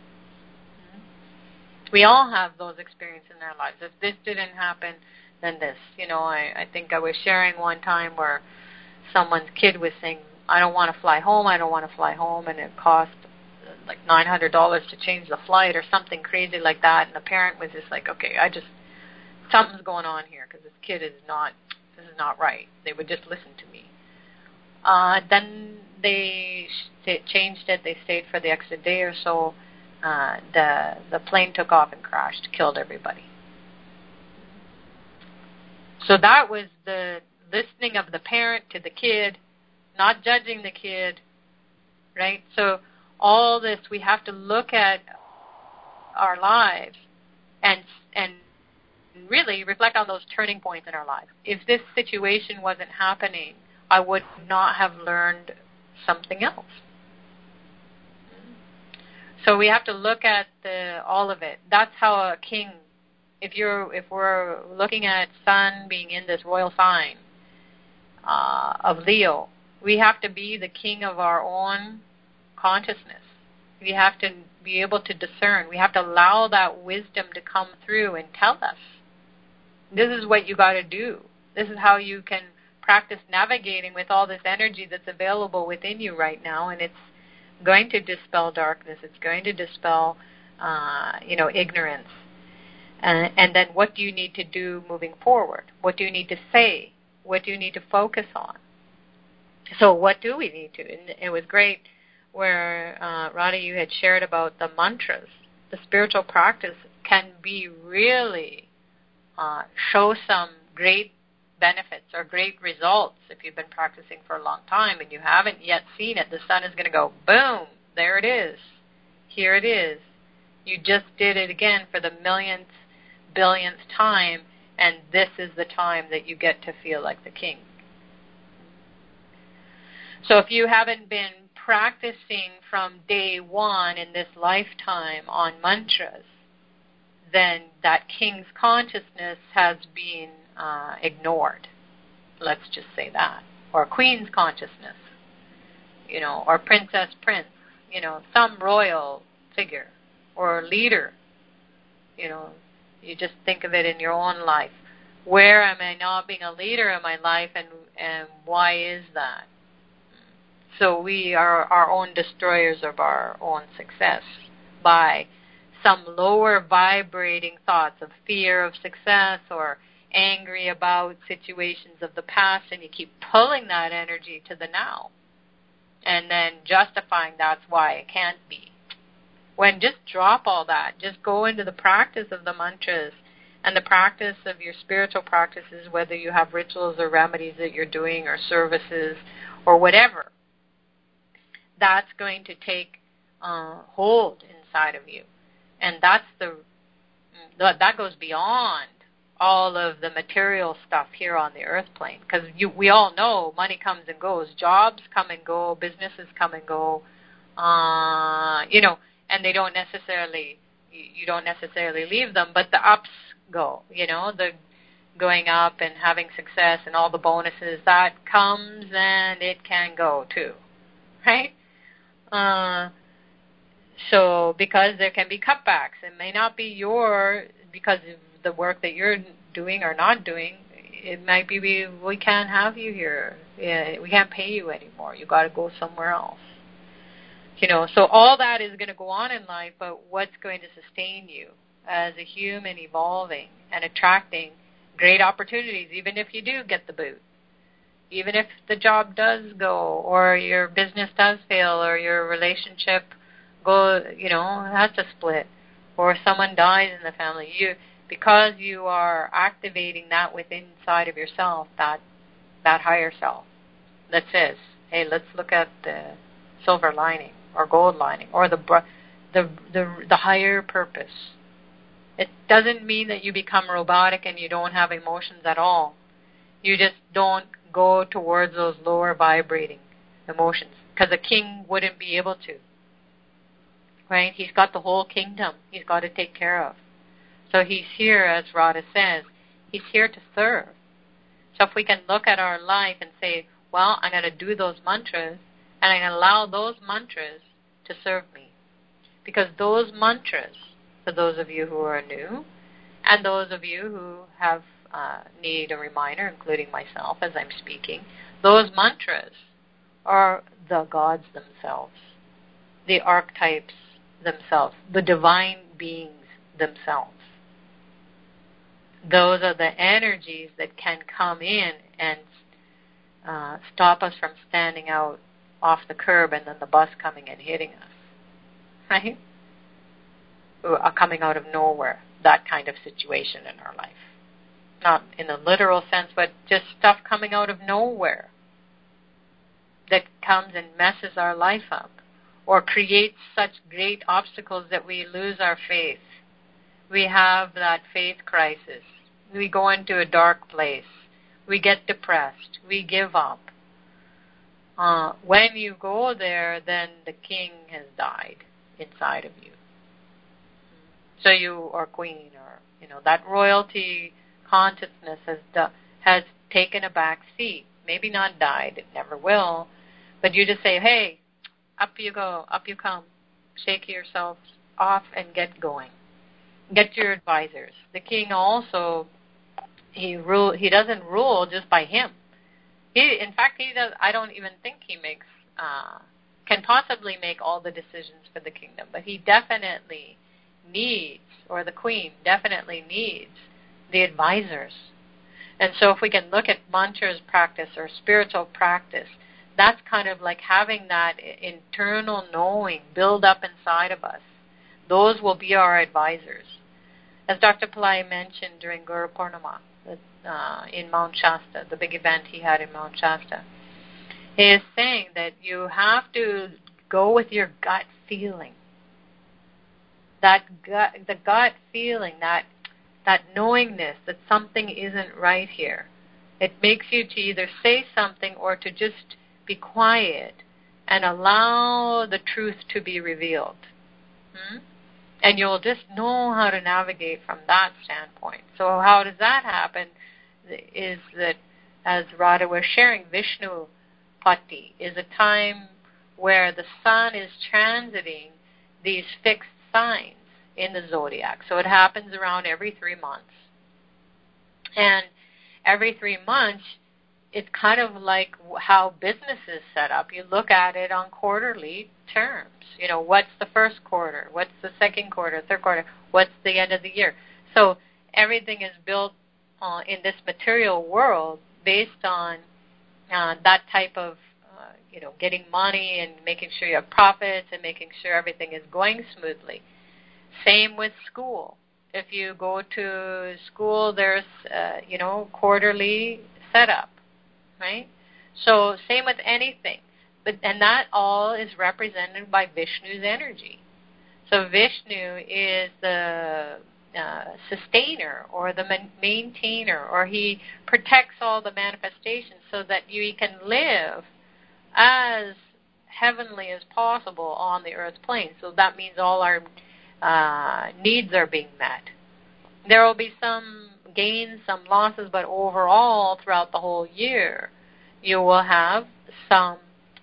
We all have those experiences in our lives. If this didn't happen, then this. I think I was sharing one time where someone's kid was saying, I don't want to fly home, and it cost $900 to change the flight or something crazy like that, and the parent was just like, okay, something's going on here because this kid this is not right. They would just listen to me. Then they changed it. They stayed for the extra day or so. The plane took off and crashed, killed everybody. So that was the listening of the parent to the kid, not judging the kid, right? So all this, we have to look at our lives and really reflect on those turning points in our lives. If this situation wasn't happening, I would not have learned something else. So we have to look at all of it. That's how a king, if we're looking at Sun being in this royal sign of Leo, we have to be the king of our own consciousness. We have to be able to discern. We have to allow that wisdom to come through and tell us, this is what you got to do. This is how you can practice navigating with all this energy that's available within you right now, and it's going to dispel darkness. It's going to dispel, ignorance. And then what do you need to do moving forward? What do you need to say? What do you need to focus on? So what do we need to? And it was great where, Radha, you had shared about the mantras. The spiritual practice can be really show some great benefits or great results. If you've been practicing for a long time and you haven't yet seen it, the sun is going to go, boom, there it is. Here it is. You just did it again for the millionth, billionth time, and this is the time that you get to feel like the king. So if you haven't been practicing from day one in this lifetime on mantras, then that king's consciousness has been ignored. Let's just say that. Or queen's consciousness, or princess, prince, some royal figure or leader. You just think of it in your own life. Where am I not being a leader in my life, and why is that? So we are our own destroyers of our own success by some lower vibrating thoughts of fear of success or angry about situations of the past, and you keep pulling that energy to the now and then justifying that's why it can't be. When just drop all that, just go into the practice of the mantras and the practice of your spiritual practices, whether you have rituals or remedies that you're doing or services or whatever. That's going to take hold inside of you. And that goes beyond all of the material stuff here on the earth plane, because we all know money comes and goes, jobs come and go, businesses come and go, and they don't necessarily, you don't necessarily leave them, but the ups go, the going up and having success and all the bonuses, that comes and it can go too, right? So because there can be cutbacks, it may not be because of the work that you're doing or not doing, it might be we can't have you here. Yeah, we can't pay you anymore. You got to go somewhere else. So all that is going to go on in life, but what's going to sustain you as a human evolving and attracting great opportunities, even if you do get the boot, even if the job does go or your business does fail or your relationship has to split or someone dies in the family, because you are activating that within inside of yourself, that higher self that says, hey, let's look at the silver lining or gold lining or the higher purpose. It doesn't mean that you become robotic and you don't have emotions at all. You just don't go towards those lower vibrating emotions, because a king wouldn't be able to. Right? He's got the whole kingdom he's got to take care of. So he's here, as Radha says, he's here to serve. So if we can look at our life and say, well, I'm going to do those mantras, and I'm going to allow those mantras to serve me. Because those mantras, for those of you who are new, and those of you who have need a reminder, including myself as I'm speaking, those mantras are the gods themselves, the archetypes themselves, the divine beings themselves. Those are the energies that can come in and stop us from standing out off the curb and then the bus coming and hitting us, right? Coming out of nowhere, that kind of situation in our life. Not in a literal sense, but just stuff coming out of nowhere that comes and messes our life up or creates such great obstacles that we lose our faith. We have that faith crisis. We go into a dark place. We get depressed. We give up. When you go there, then the king has died inside of you. So you, or queen, or that royalty consciousness has taken a back seat. Maybe not died. It never will. But you just say, hey, up you go, up you come. Shake yourself off and get going. Get your advisors. The king also, he doesn't rule just by him. In fact, he does. I don't even think he can possibly make all the decisions for the kingdom, but he definitely needs, or the queen definitely needs, the advisors. And so if we can look at mantras practice or spiritual practice, that's kind of like having that internal knowing build up inside of us. Those will be our advisors. As Dr. Pillai mentioned during Guru Purnima in Mount Shasta, the big event he had in Mount Shasta, he is saying that you have to go with your gut feeling. The gut feeling, that knowingness that something isn't right here. It makes you to either say something or to just be quiet and allow the truth to be revealed. And you'll just know how to navigate from that standpoint. So how does that happen is that, as Radha was sharing, Vishnu Patti is a time where the sun is transiting these fixed signs in the zodiac. So it happens around every 3 months. And every 3 months, it's kind of like how business is set up. You look at it on quarterly terms. What's the first quarter? What's the second quarter, third quarter? What's the end of the year? So everything is built in this material world based on that type of, getting money and making sure you have profits and making sure everything is going smoothly. Same with school. If you go to school, there's, quarterly setup, right? So same with anything. And that all is represented by Vishnu's energy. So Vishnu is the sustainer or the maintainer, or he protects all the manifestations so that you can live as heavenly as possible on the earth plane. So that means all our needs are being met. There will be some gains, some losses, but overall, throughout the whole year, you will have some,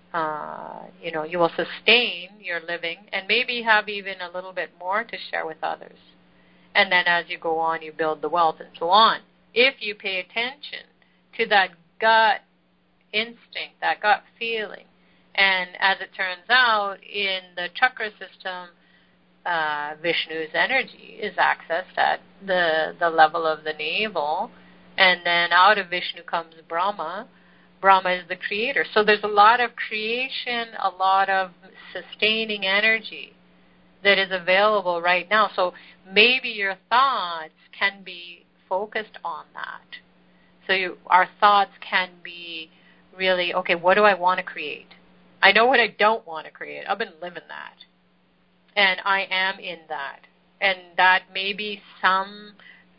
you will sustain your living and maybe have even a little bit more to share with others. And then as you go on, you build the wealth and so on. If you pay attention to that gut instinct, that gut feeling, and as it turns out, in the chakra system, Vishnu's energy is accessed at the level of the navel, and then out of Vishnu comes Brahma. Brahma is the creator. So there's a lot of creation, a lot of sustaining energy that is available right now. So maybe your thoughts can be focused on that. So our thoughts can be really, okay, what do I want to create? I know what I don't want to create. I've been living that. And I am in that. And that may be some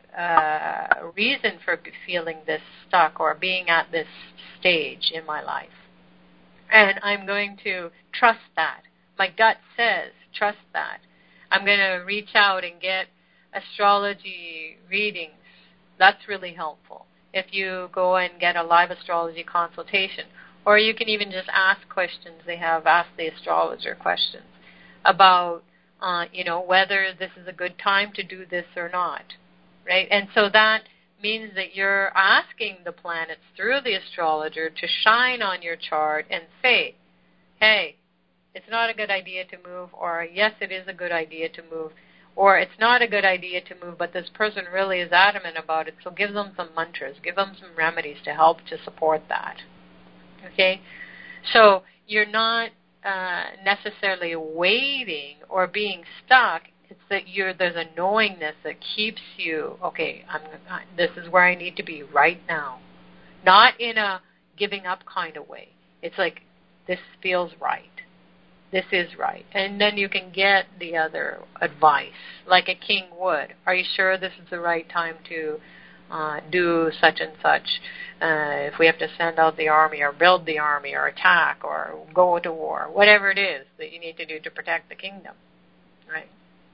reason for feeling this stuck or being at this stage in my life. And I'm going to trust that. My gut says, trust that. I'm going to reach out and get astrology readings. That's really helpful. If you go and get a live astrology consultation, or you can even just ask questions. They have Ask the Astrologer questions about, whether this is a good time to do this or not, right? And so that means that you're asking the planets through the astrologer to shine on your chart and say, hey, it's not a good idea to move, or yes, it is a good idea to move, or it's not a good idea to move, but this person really is adamant about it, so give them some mantras, give them some remedies to help to support that. Okay? So you're not necessarily waiting or being stuck. It's that there's a knowingness that keeps you, okay, this is where I need to be right now. Not in a giving up kind of way. It's like, this feels right. This is right. And then you can get the other advice, like a king would. Are you sure this is the right time to do such and such. If we have to send out the army or build the army or attack or go to war, whatever it is that you need to do to protect the kingdom, right?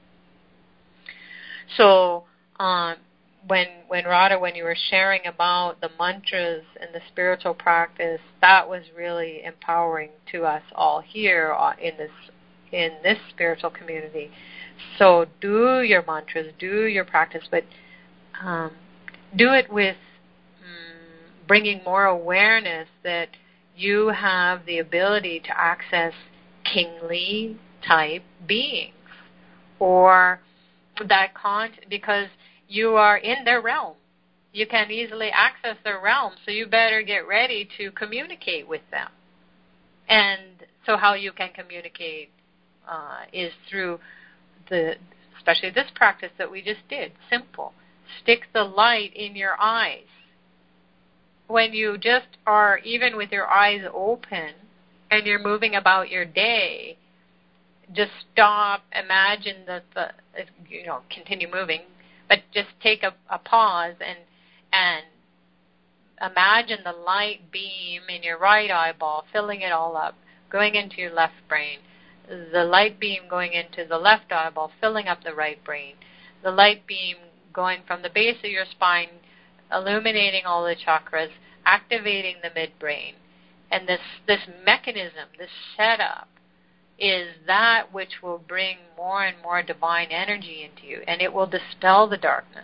So when Radha, when you were sharing about the mantras and the spiritual practice, that was really empowering to us all here in this spiritual community. So do your mantras, do your practice, but do it with bringing more awareness that you have the ability to access kingly type beings, or that because you are in their realm. You can easily access their realm, so you better get ready to communicate with them. And so how you can communicate is through especially this practice that we just did, simple. Stick the light in your eyes. When you just are, even with your eyes open, and you're moving about your day, just stop, imagine continue moving, but just take a pause and imagine the light beam in your right eyeball, filling it all up, going into your left brain, the light beam going into the left eyeball, filling up the right brain, the light beam going from the base of your spine, illuminating all the chakras, activating the midbrain. And this mechanism, this setup, is that which will bring more and more divine energy into you, and it will dispel the darkness.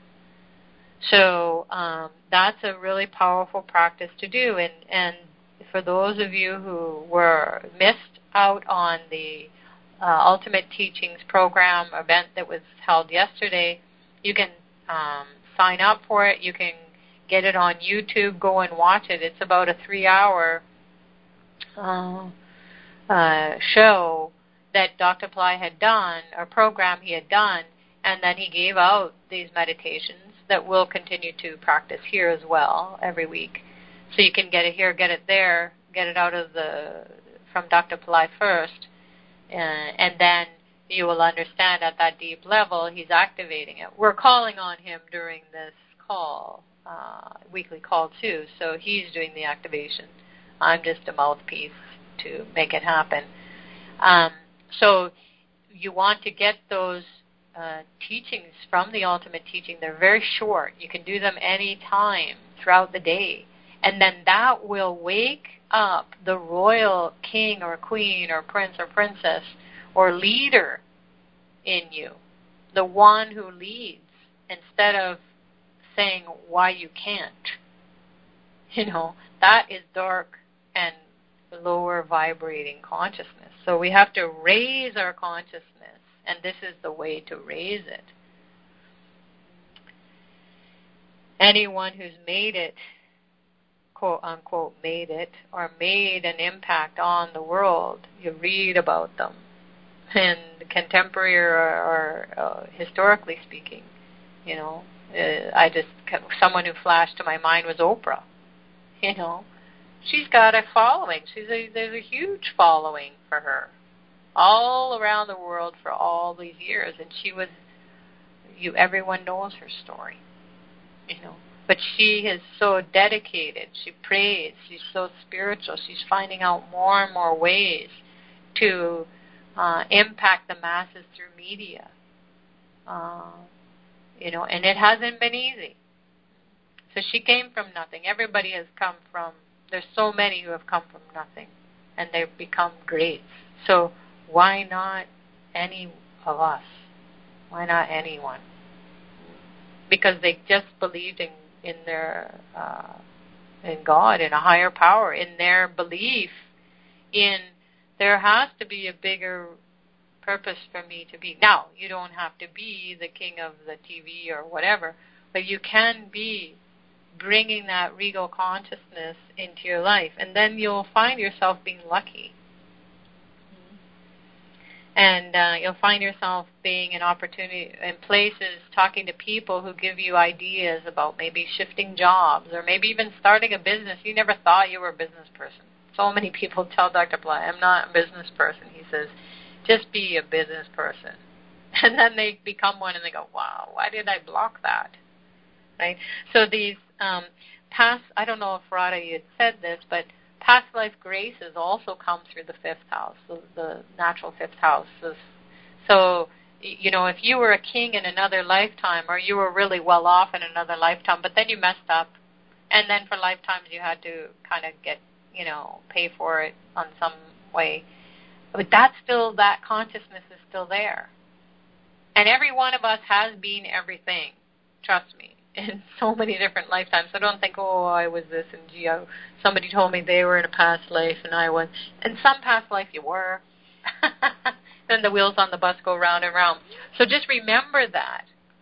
So that's a really powerful practice to do. And for those of you who were missed out on the Ultimate Teachings program event that was held yesterday, you can sign up for it. You can get it on YouTube. Go and watch it. It's about a 3-hour show that Dr. Pillai had done, or program he had done, and then he gave out these meditations that we'll continue to practice here as well every week. So you can get it here, get it there, get it out of from Dr. Pillai first, and then you will understand at that deep level he's activating it. We're calling on him during this call, weekly call too, so he's doing the activation. I'm just a mouthpiece to make it happen. So you want to get those teachings from the Ultimate Teaching. They're very short. You can do them any time throughout the day. And then that will wake up the royal king or queen or prince or princess or leader in you, the one who leads, instead of saying why you can't. That is dark and lower vibrating consciousness. So we have to raise our consciousness, and this is the way to raise it. Anyone who's made it, quote unquote, made it, or made an impact on the world, you read about them. And contemporary or historically speaking, someone who flashed to my mind was Oprah. She's got a following. There's a huge following for her all around the world for all these years, and everyone knows her story, But she is so dedicated. She prays. She's so spiritual. She's finding out more and more ways to impact the masses through media, and it hasn't been easy. So she came from nothing. Everybody has come from. There's so many who have come from nothing, and they've become great. So why not any of us? Why not anyone? Because they just believed in their in God, in a higher power, in their belief in there has to be a bigger purpose for me to be. Now, you don't have to be the king of the TV or whatever, but you can be bringing that regal consciousness into your life, and then you'll find yourself being lucky. And you'll find yourself being in opportunity in places, talking to people who give you ideas about maybe shifting jobs or maybe even starting a business. You never thought you were a business person. So many people tell Dr. Pillai, I'm not a business person. He says, just be a business person. And then they become one and they go, wow, why did I block that? right? So these past, I don't know if Radha you had said this, but past life graces also come through the fifth house, the natural fifth house. So, if you were a king in another lifetime, or you were really well off in another lifetime, but then you messed up, and then for lifetimes you had to kind of get, pay for it on some way. But that consciousness is still there. And every one of us has been everything, trust me, in so many different lifetimes. So don't think, oh, I was this, and gee, somebody told me they were in a past life, and I was. In some past life you were. Then the wheels on the bus go round and round. So just remember that.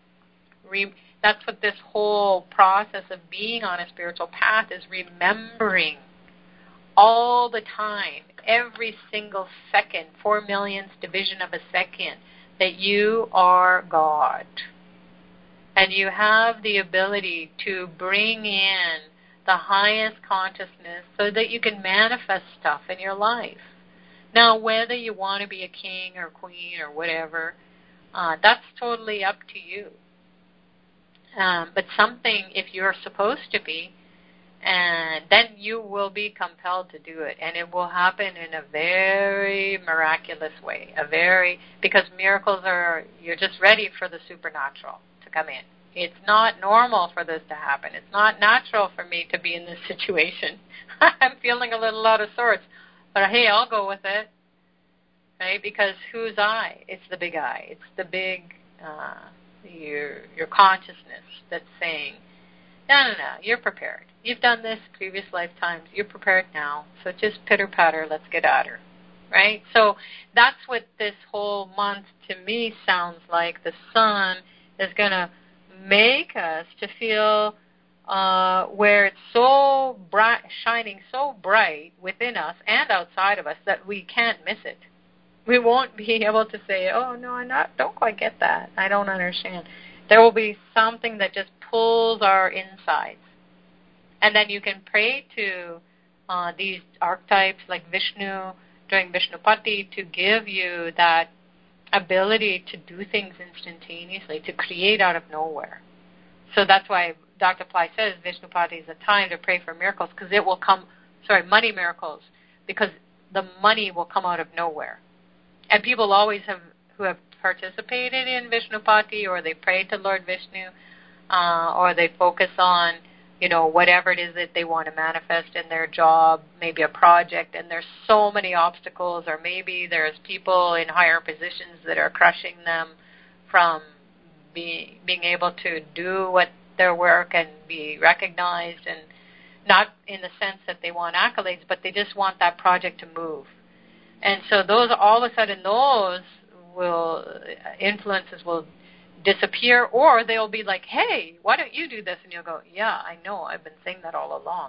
That's what this whole process of being on a spiritual path is, remembering all the time, every single second, 4 millionth division of a second, that you are God. And you have the ability to bring in the highest consciousness so that you can manifest stuff in your life. Now, whether you want to be a king or queen or whatever, that's totally up to you. But something, if you're supposed to be, and then you will be compelled to do it, and it will happen in a very miraculous way. Because miracles you're just ready for the supernatural to come in. It's not normal for this to happen. It's not natural for me to be in this situation. I'm feeling a little out of sorts. But hey, I'll go with it, right? Because who's I? It's the big I. It's the big, your consciousness that's saying, no, you're prepared. You've done this previous lifetimes. You're prepared now. So just pitter-patter, let's get at her, right? So that's what this whole month to me sounds like. The sun is going to make us to feel where it's so bright, shining so bright within us and outside of us that we can't miss it. We won't be able to say, oh, no, don't quite get that. I don't understand. There will be something that just pulls our insides. And then you can pray to these archetypes like Vishnu during Vishnupati to give you that ability to do things instantaneously, to create out of nowhere. So that's why Dr. Ply says Vishnupati is a time to pray for miracles, because it will come, money miracles, because the money will come out of nowhere. And people always who have participated in Vishnupati, or they pray to Lord Vishnu, or they focus on, whatever it is that they want to manifest in their job, maybe a project, and there's so many obstacles, or maybe there's people in higher positions that are crushing them from being able to do their work and be recognized, and not in the sense that they want accolades, but they just want that project to move. And so those, all of a sudden, those influences will disappear, or they'll be like, hey, why don't you do this? And you'll go, yeah, I know, I've been saying that all along.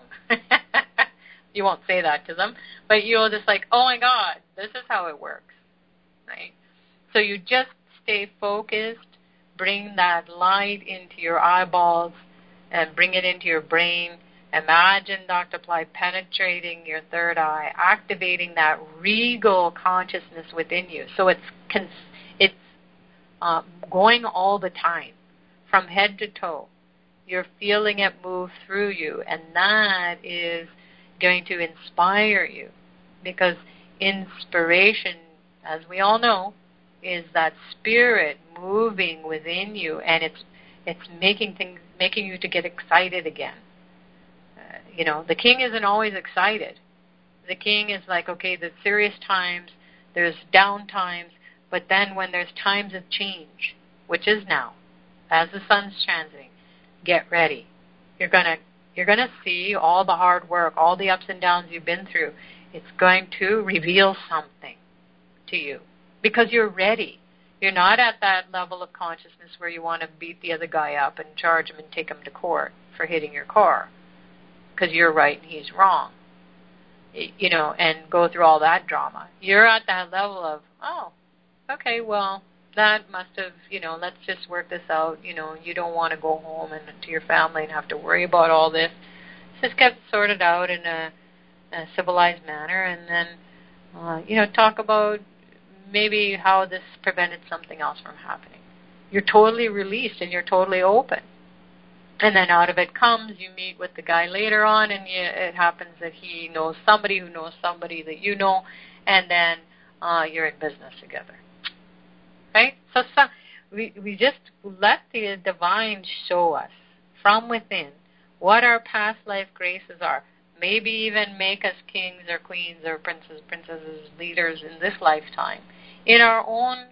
You won't say that to them, but you'll just like, oh my God, this is how it works, right? So you just stay focused, bring that light into your eyeballs and bring it into your brain. Imagine Dr. Ply penetrating your third eye, activating that regal consciousness within you. So it's going all the time, from head to toe. You're feeling it move through you, and that is going to inspire you, because inspiration, as we all know, is that spirit moving within you, and it's making you to get excited again. The king isn't always excited. The king is like, okay, there's serious times, there's down times, but then when there's times of change, which is now, as the sun's transiting, get ready. You're gonna see all the hard work, all the ups and downs you've been through. It's going to reveal something to you, because you're ready. You're not at that level of consciousness where you want to beat the other guy up and charge him and take him to court for hitting your car, because you're right and he's wrong, and go through all that drama. You're at that level of, oh, okay, well, that must have, let's just work this out. You don't want to go home and to your family and have to worry about all this. Just get sorted out in a civilized manner, and then, talk about maybe how this prevented something else from happening. You're totally released and you're totally open. And then out of it comes, you meet with the guy later on, and it happens that he knows somebody who knows somebody that you know, and then you're in business together. Right? So we just let the divine show us from within what our past life graces are. Maybe even make us kings or queens or princesses, leaders in this lifetime. In our own,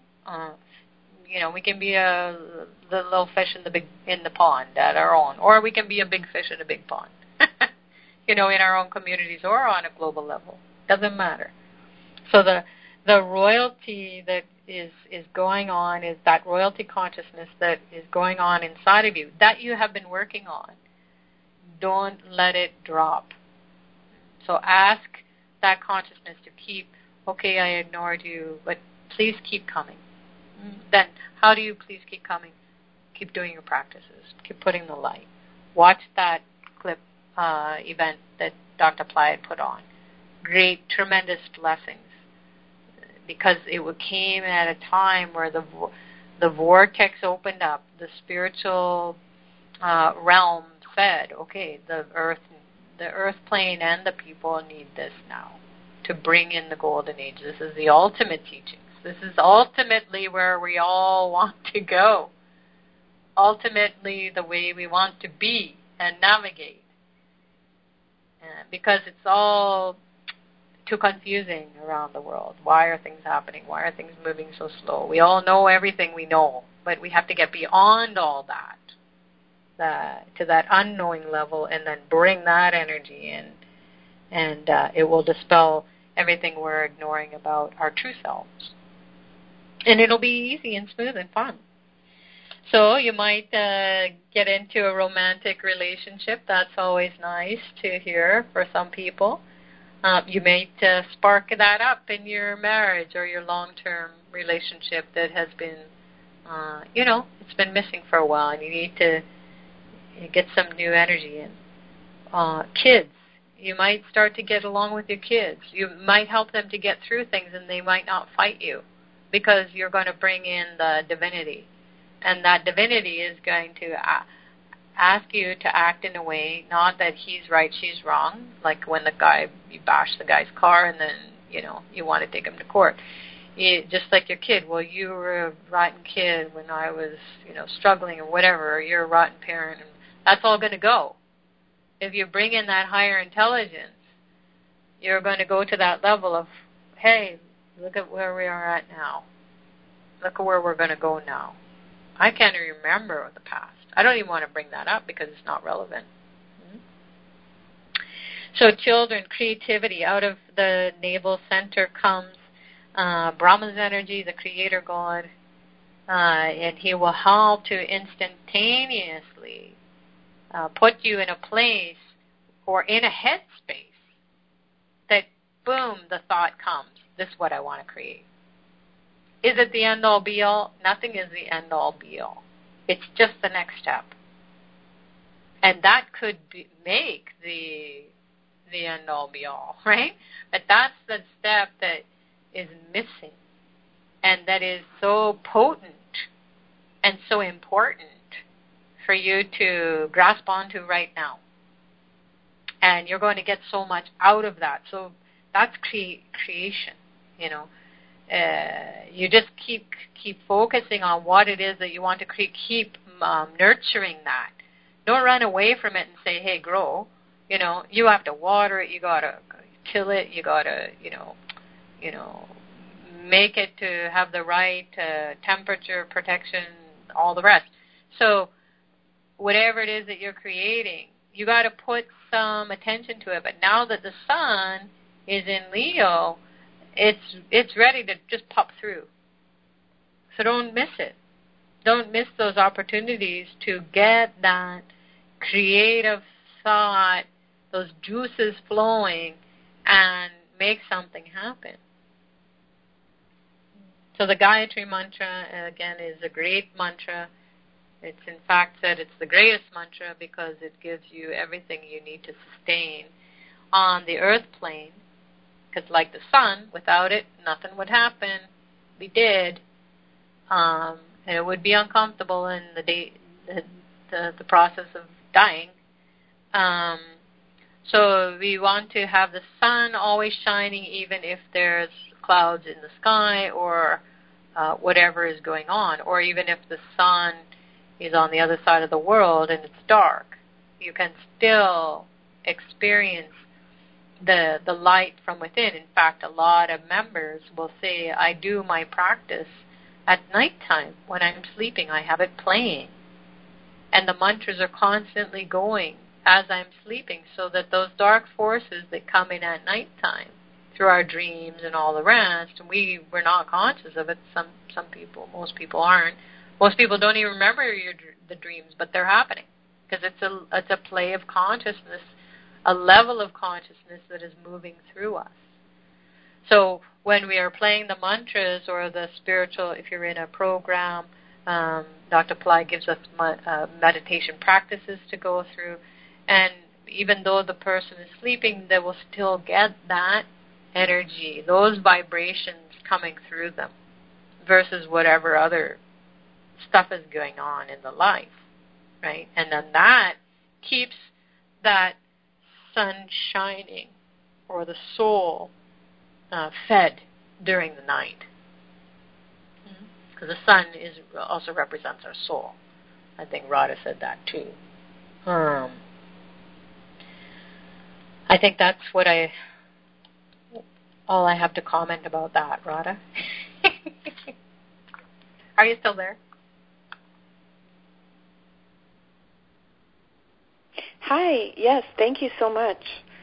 we can be the little fish in the pond at our own, or we can be a big fish in a big pond. In our own communities or on a global level. Doesn't matter. So the royalty that is going on is that royalty consciousness that is going on inside of you that you have been working on. Don't let it drop. So ask that consciousness to keep, okay, I ignored you, but please keep coming. Then how do you please keep coming? Keep doing your practices. Keep putting the light. Watch that clip event that Dr. Ply had put on. Great, tremendous blessings. Because it came at a time where the vortex opened up, the spiritual realm said, okay, the earth plane and the people need this now to bring in the golden age. This is the ultimate teachings. This is ultimately where we all want to go. Ultimately the way we want to be and navigate. Because it's all too confusing around the world. Why are things happening? Why are things moving so slow? We all know everything we know, but we have to get beyond all that, to that unknowing level, and then bring that energy in, and it will dispel everything we're ignoring about our true selves. And it'll be easy and smooth and fun. So you might get into a romantic relationship. That's always nice to hear for some people. You might spark that up in your marriage or your long-term relationship that has been, it's been missing for a while, and you need to get some new energy in. Kids, you might start to get along with your kids. You might help them to get through things, and they might not fight you because you're going to bring in the divinity. And that divinity is going to ask you to act in a way, not that he's right, she's wrong, like when you bash the guy's car and then, you want to take him to court. Just like your kid, well, you were a rotten kid when I was, struggling or whatever, or you're a rotten parent, and that's all going to go. If you bring in that higher intelligence, you're going to go to that level of, hey, look at where we are at now. Look at where we're going to go now. I can't even remember the past. I don't even want to bring that up because it's not relevant. So children, creativity. Out of the navel center comes Brahma's energy, the creator God, and he will help to instantaneously put you in a place or in a headspace that, boom, the thought comes. This is what I want to create. Is it the end-all, be-all? Nothing is the end-all, be-all. It's just the next step. And that could make the end-all, be-all, right? But that's the step that is missing and that is so potent and so important for you to grasp onto right now. And you're going to get so much out of that. So that's creation, you just keep focusing on what it is that you want to create. Keep nurturing that. Don't run away from it and say, hey, grow. You have to water it. You got to till it. You got to, make it to have the right temperature, protection, all the rest. So whatever it is that you're creating, you got to put some attention to it. But now that the sun is in Leo, it's ready to just pop through. So don't miss it. Don't miss those opportunities to get that creative thought, those juices flowing, and make something happen. So the Gayatri mantra, again, is a great mantra. It's in fact said it's the greatest mantra because it gives you everything you need to sustain on the earth plane. Because like the sun, without it, nothing would happen. We did. And it would be uncomfortable in the process of dying. So we want to have the sun always shining, even if there's clouds in the sky or whatever is going on, or even if the sun is on the other side of the world and it's dark, you can still experience the light from within. In fact, a lot of members will say, I do my practice at nighttime when I'm sleeping. I have it playing. And the mantras are constantly going as I'm sleeping, so that those dark forces that come in at nighttime through our dreams and all the rest, and we're not conscious of it. Some people, most people aren't. Most people don't even remember the dreams, but they're happening because it's a play of consciousness, a level of consciousness that is moving through us. So when we are playing the mantras or the spiritual, if you're in a program, Dr. Pillai gives us meditation practices to go through. And even though the person is sleeping, they will still get that energy, those vibrations coming through them, versus whatever other stuff is going on in the life, right? And then that keeps that sun shining, or the soul fed during the night. Because the sun also represents our soul. I think Radha said that too. I think that's all I have to comment about that, Radha. Are you still there?
Hi, yes, thank you so much.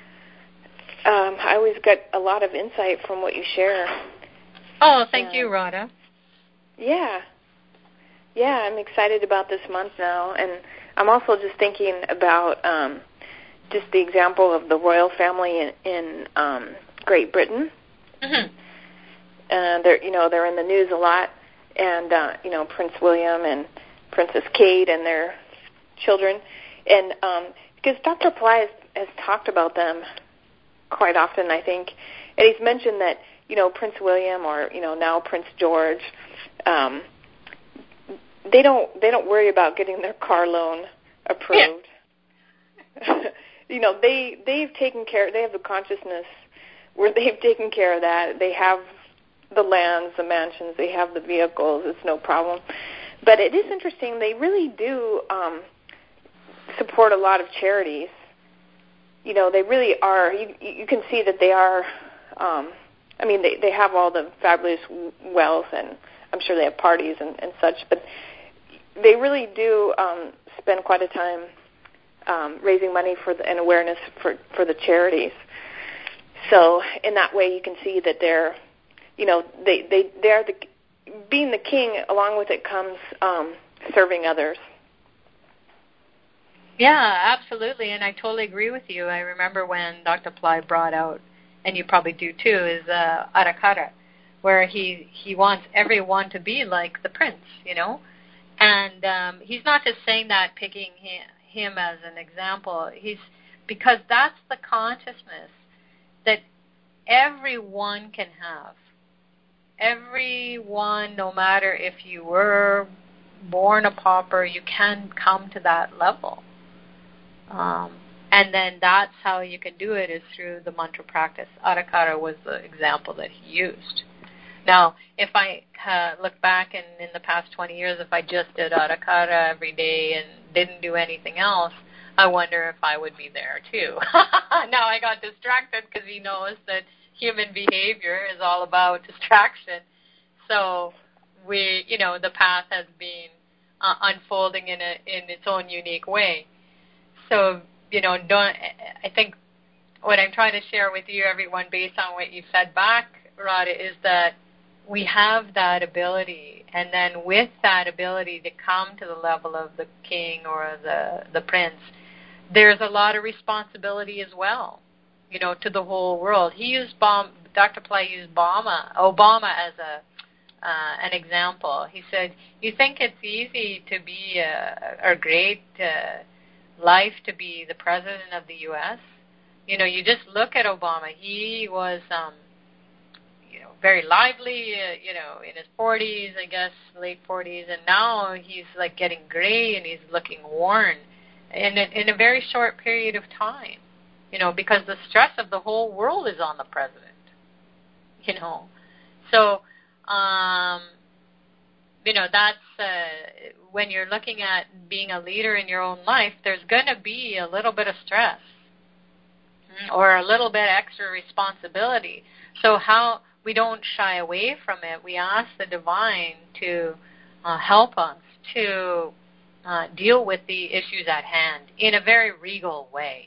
I always get a lot of insight from what you share.
Oh, thank you, Radha.
Yeah, I'm excited about this month now, and I'm also just thinking about just the example of the royal family in Great Britain.
Mm-hmm.
They're in the news a lot, and Prince William and Princess Kate and their children, and because Dr. Pillai has talked about them quite often, I think, and he's mentioned that Prince William or now Prince George, they don't worry about getting their car loan approved. Yeah. They've taken care. They have the consciousness where they've taken care of that. They have the lands, the mansions. They have the vehicles. It's no problem. But it is interesting. They really do support a lot of charities. They really are. You can see that they are. They have all the fabulous wealth, and I'm sure they have parties and such. But they really do spend quite a time raising money and awareness for the charities. So in that way, you can see that they're, they are being the king. Along with it comes serving others.
Yeah, absolutely, and I totally agree with you. I remember when Dr. Pillai brought out, and you probably do too, is Arakara, where he wants everyone to be like the prince, and he's not just saying that, picking him as an example. Because that's the consciousness that everyone can have. Everyone, no matter if you were born a pauper, you can come to that level. And then that's how you can do it, is through the mantra practice. Arakara was the example that he used. Now, if I look back in the past 20 years, if I just did Arakara every day and didn't do anything else, I wonder if I would be there too. Now I got distracted because he knows that human behavior is all about distraction. So the path has been unfolding in its own unique way. So, I think what I'm trying to share with you, everyone, based on what you said back, Radha, is that we have that ability, and then with that ability to come to the level of the king or the prince, there's a lot of responsibility as well, to the whole world. Dr. Pillai used Obama as an example. He said, you think it's easy to be a great life to be the president of the U.S.? You just look at Obama. He was, very lively, in his 40s, I guess, late 40s, and now he's like getting gray and he's looking worn. in a very short period of time, because the stress of the whole world is on the president, So, that's when you're looking at being a leader in your own life, there's going to be a little bit of stress or a little bit extra responsibility. So how we don't shy away from it. We ask the divine to help us to deal with the issues at hand in a very regal way.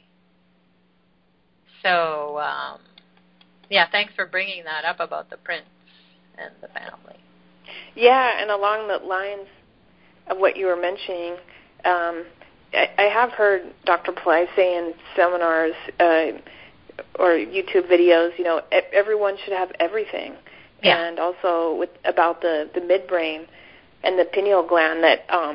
So, thanks for bringing that up about the prince and the family.
Yeah, and along the lines of what you were mentioning, I have heard Dr. Pillai say in seminars or YouTube videos, everyone should have everything.
Yeah.
And also about the midbrain and the pineal gland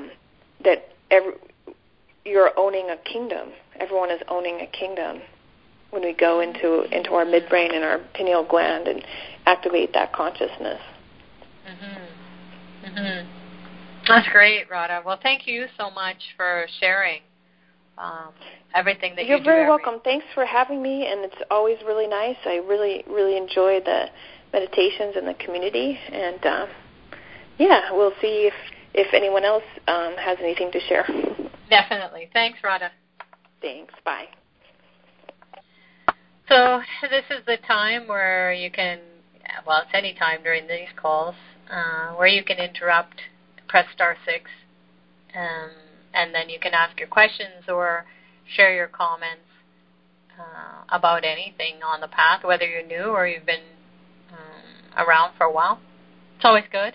you're owning a kingdom. Everyone is owning a kingdom when we go into our midbrain and our pineal gland and activate that consciousness.
Mm-hmm. Mm-hmm. That's great, Radha. Well, thank you so much for sharing everything that you do.
You're very welcome. Thanks for having me, and it's always really nice. I really, really enjoy the meditations and the community, and we'll see if anyone else has anything to share.
Definitely. Thanks, Radha.
Thanks. Bye.
So this is the time where you can, it's any time during these calls, where you can interrupt, press *6, and then you can ask your questions or share your comments about anything on the path, whether you're new or you've been around for a while. It's always good.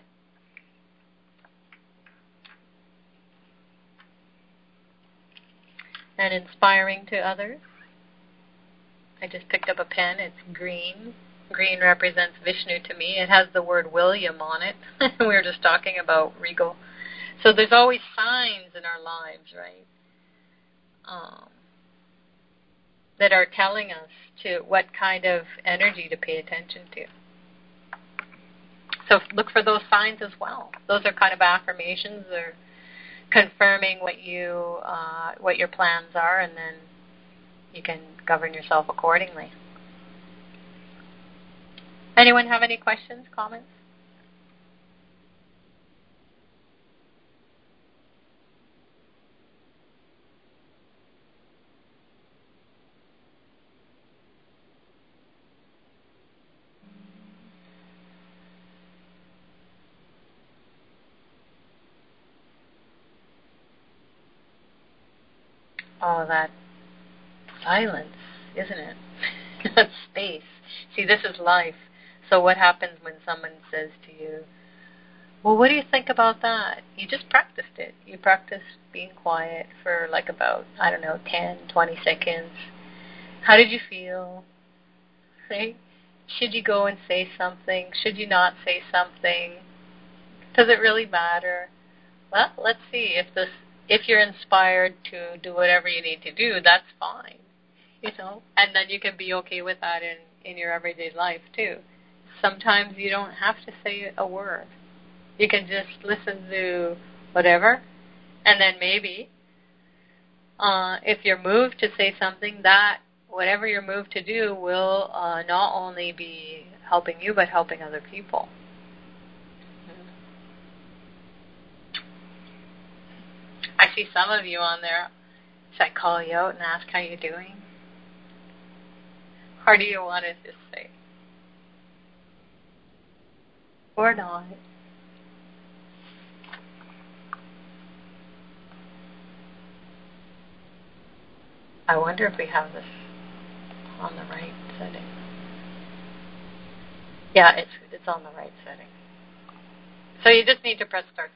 And inspiring to others. I just picked up a pen. It's green. Green represents Vishnu to me. It has the word William on it. We were just talking about regal. So there's always signs in our lives, right, that are telling us to what kind of energy to pay attention to. So look for those signs as well. Those are kind of affirmations or confirming what your plans are, and then you can govern yourself accordingly. Anyone have any questions, comments? Oh, that silence, isn't it? That space. See, this is life. So what happens when someone says to you, well, what do you think about that? You just practiced it. You practiced being quiet for about, 10, 20 seconds. How did you feel? Right? Should you go and say something? Should you not say something? Does it really matter? Well, let's see. If you're inspired to do whatever you need to do, that's fine. And then you can be okay with that in your everyday life too. Sometimes you don't have to say a word. You can just listen to whatever, and then maybe if you're moved to say something, that whatever you're moved to do will not only be helping you, but helping other people. I see some of you on there. Should I call you out and ask how you're doing? Or do you want to just say? Or not? I wonder if we have this on the right setting. Yeah, it's on the right setting. So you just need to press *6.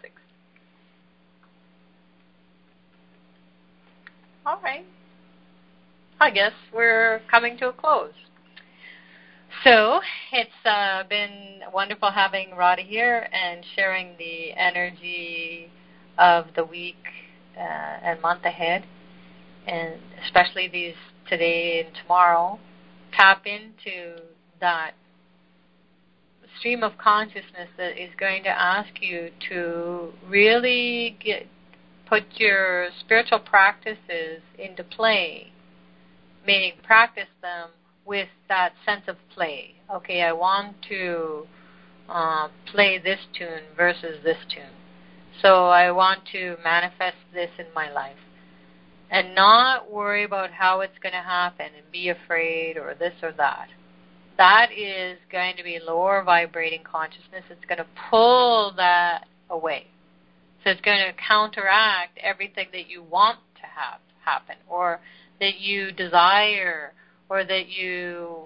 All right. I guess we're coming to a close. So it's been wonderful having Radha here and sharing the energy of the week and month ahead, and especially these today and tomorrow. Tap into that stream of consciousness that is going to ask you to really put your spiritual practices into play, meaning practice them with that sense of play. Okay, I want to play this tune versus this tune. So I want to manifest this in my life. And not worry about how it's going to happen and be afraid or this or that. That is going to be lower vibrating consciousness. It's going to pull that away. So it's going to counteract everything that you want to have happen, or that you desire, or that you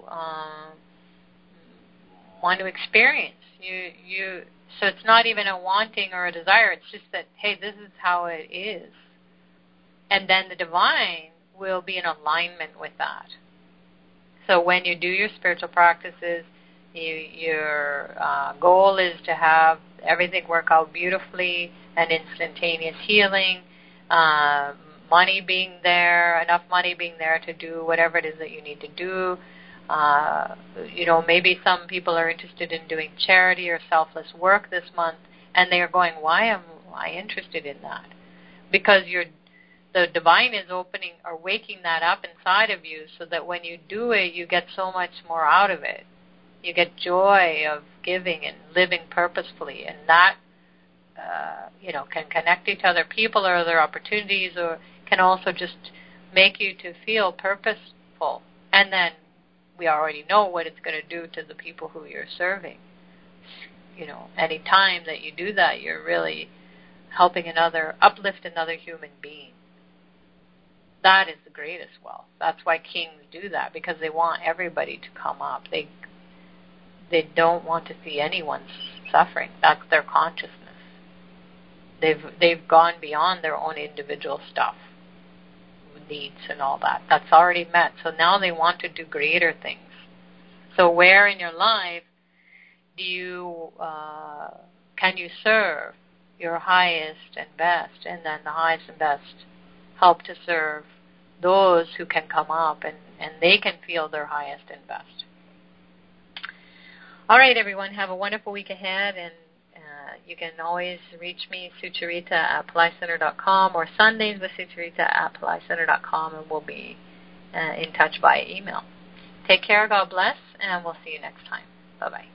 want to experience. So it's not even a wanting or a desire. It's just that, hey, this is how it is. And then the divine will be in alignment with that. So when you do your spiritual practices, your goal is to have everything work out beautifully, and instantaneous healing, money being there, enough money being there to do whatever it is that you need to do. Maybe some people are interested in doing charity or selfless work this month, and they are going, why am I interested in that? Because the divine is opening or waking that up inside of you, so that when you do it, you get so much more out of it. You get joy of giving and living purposefully, and that can connect you to other people or other opportunities, or can also just make you to feel purposeful. And then we already know what it's going to do to the people who you're serving. Any time that you do that, you're really helping uplift another human being. That is the greatest wealth. That's why kings do that, because they want everybody to come up. They don't want to see anyone suffering. That's their consciousness. They've gone beyond their own individual stuff, needs and all that. That's already met. So now they want to do greater things. So where in your life can you serve your highest and best, and then the highest and best help to serve those who can come up and they can feel their highest and best. All right, everyone, have a wonderful week ahead, and you can always reach me, sucharita@PalaisCenter.com, or Sundays with Sucharita@PalaisCenter.com, and we'll be in touch via email. Take care, God bless, and we'll see you next time. Bye-bye.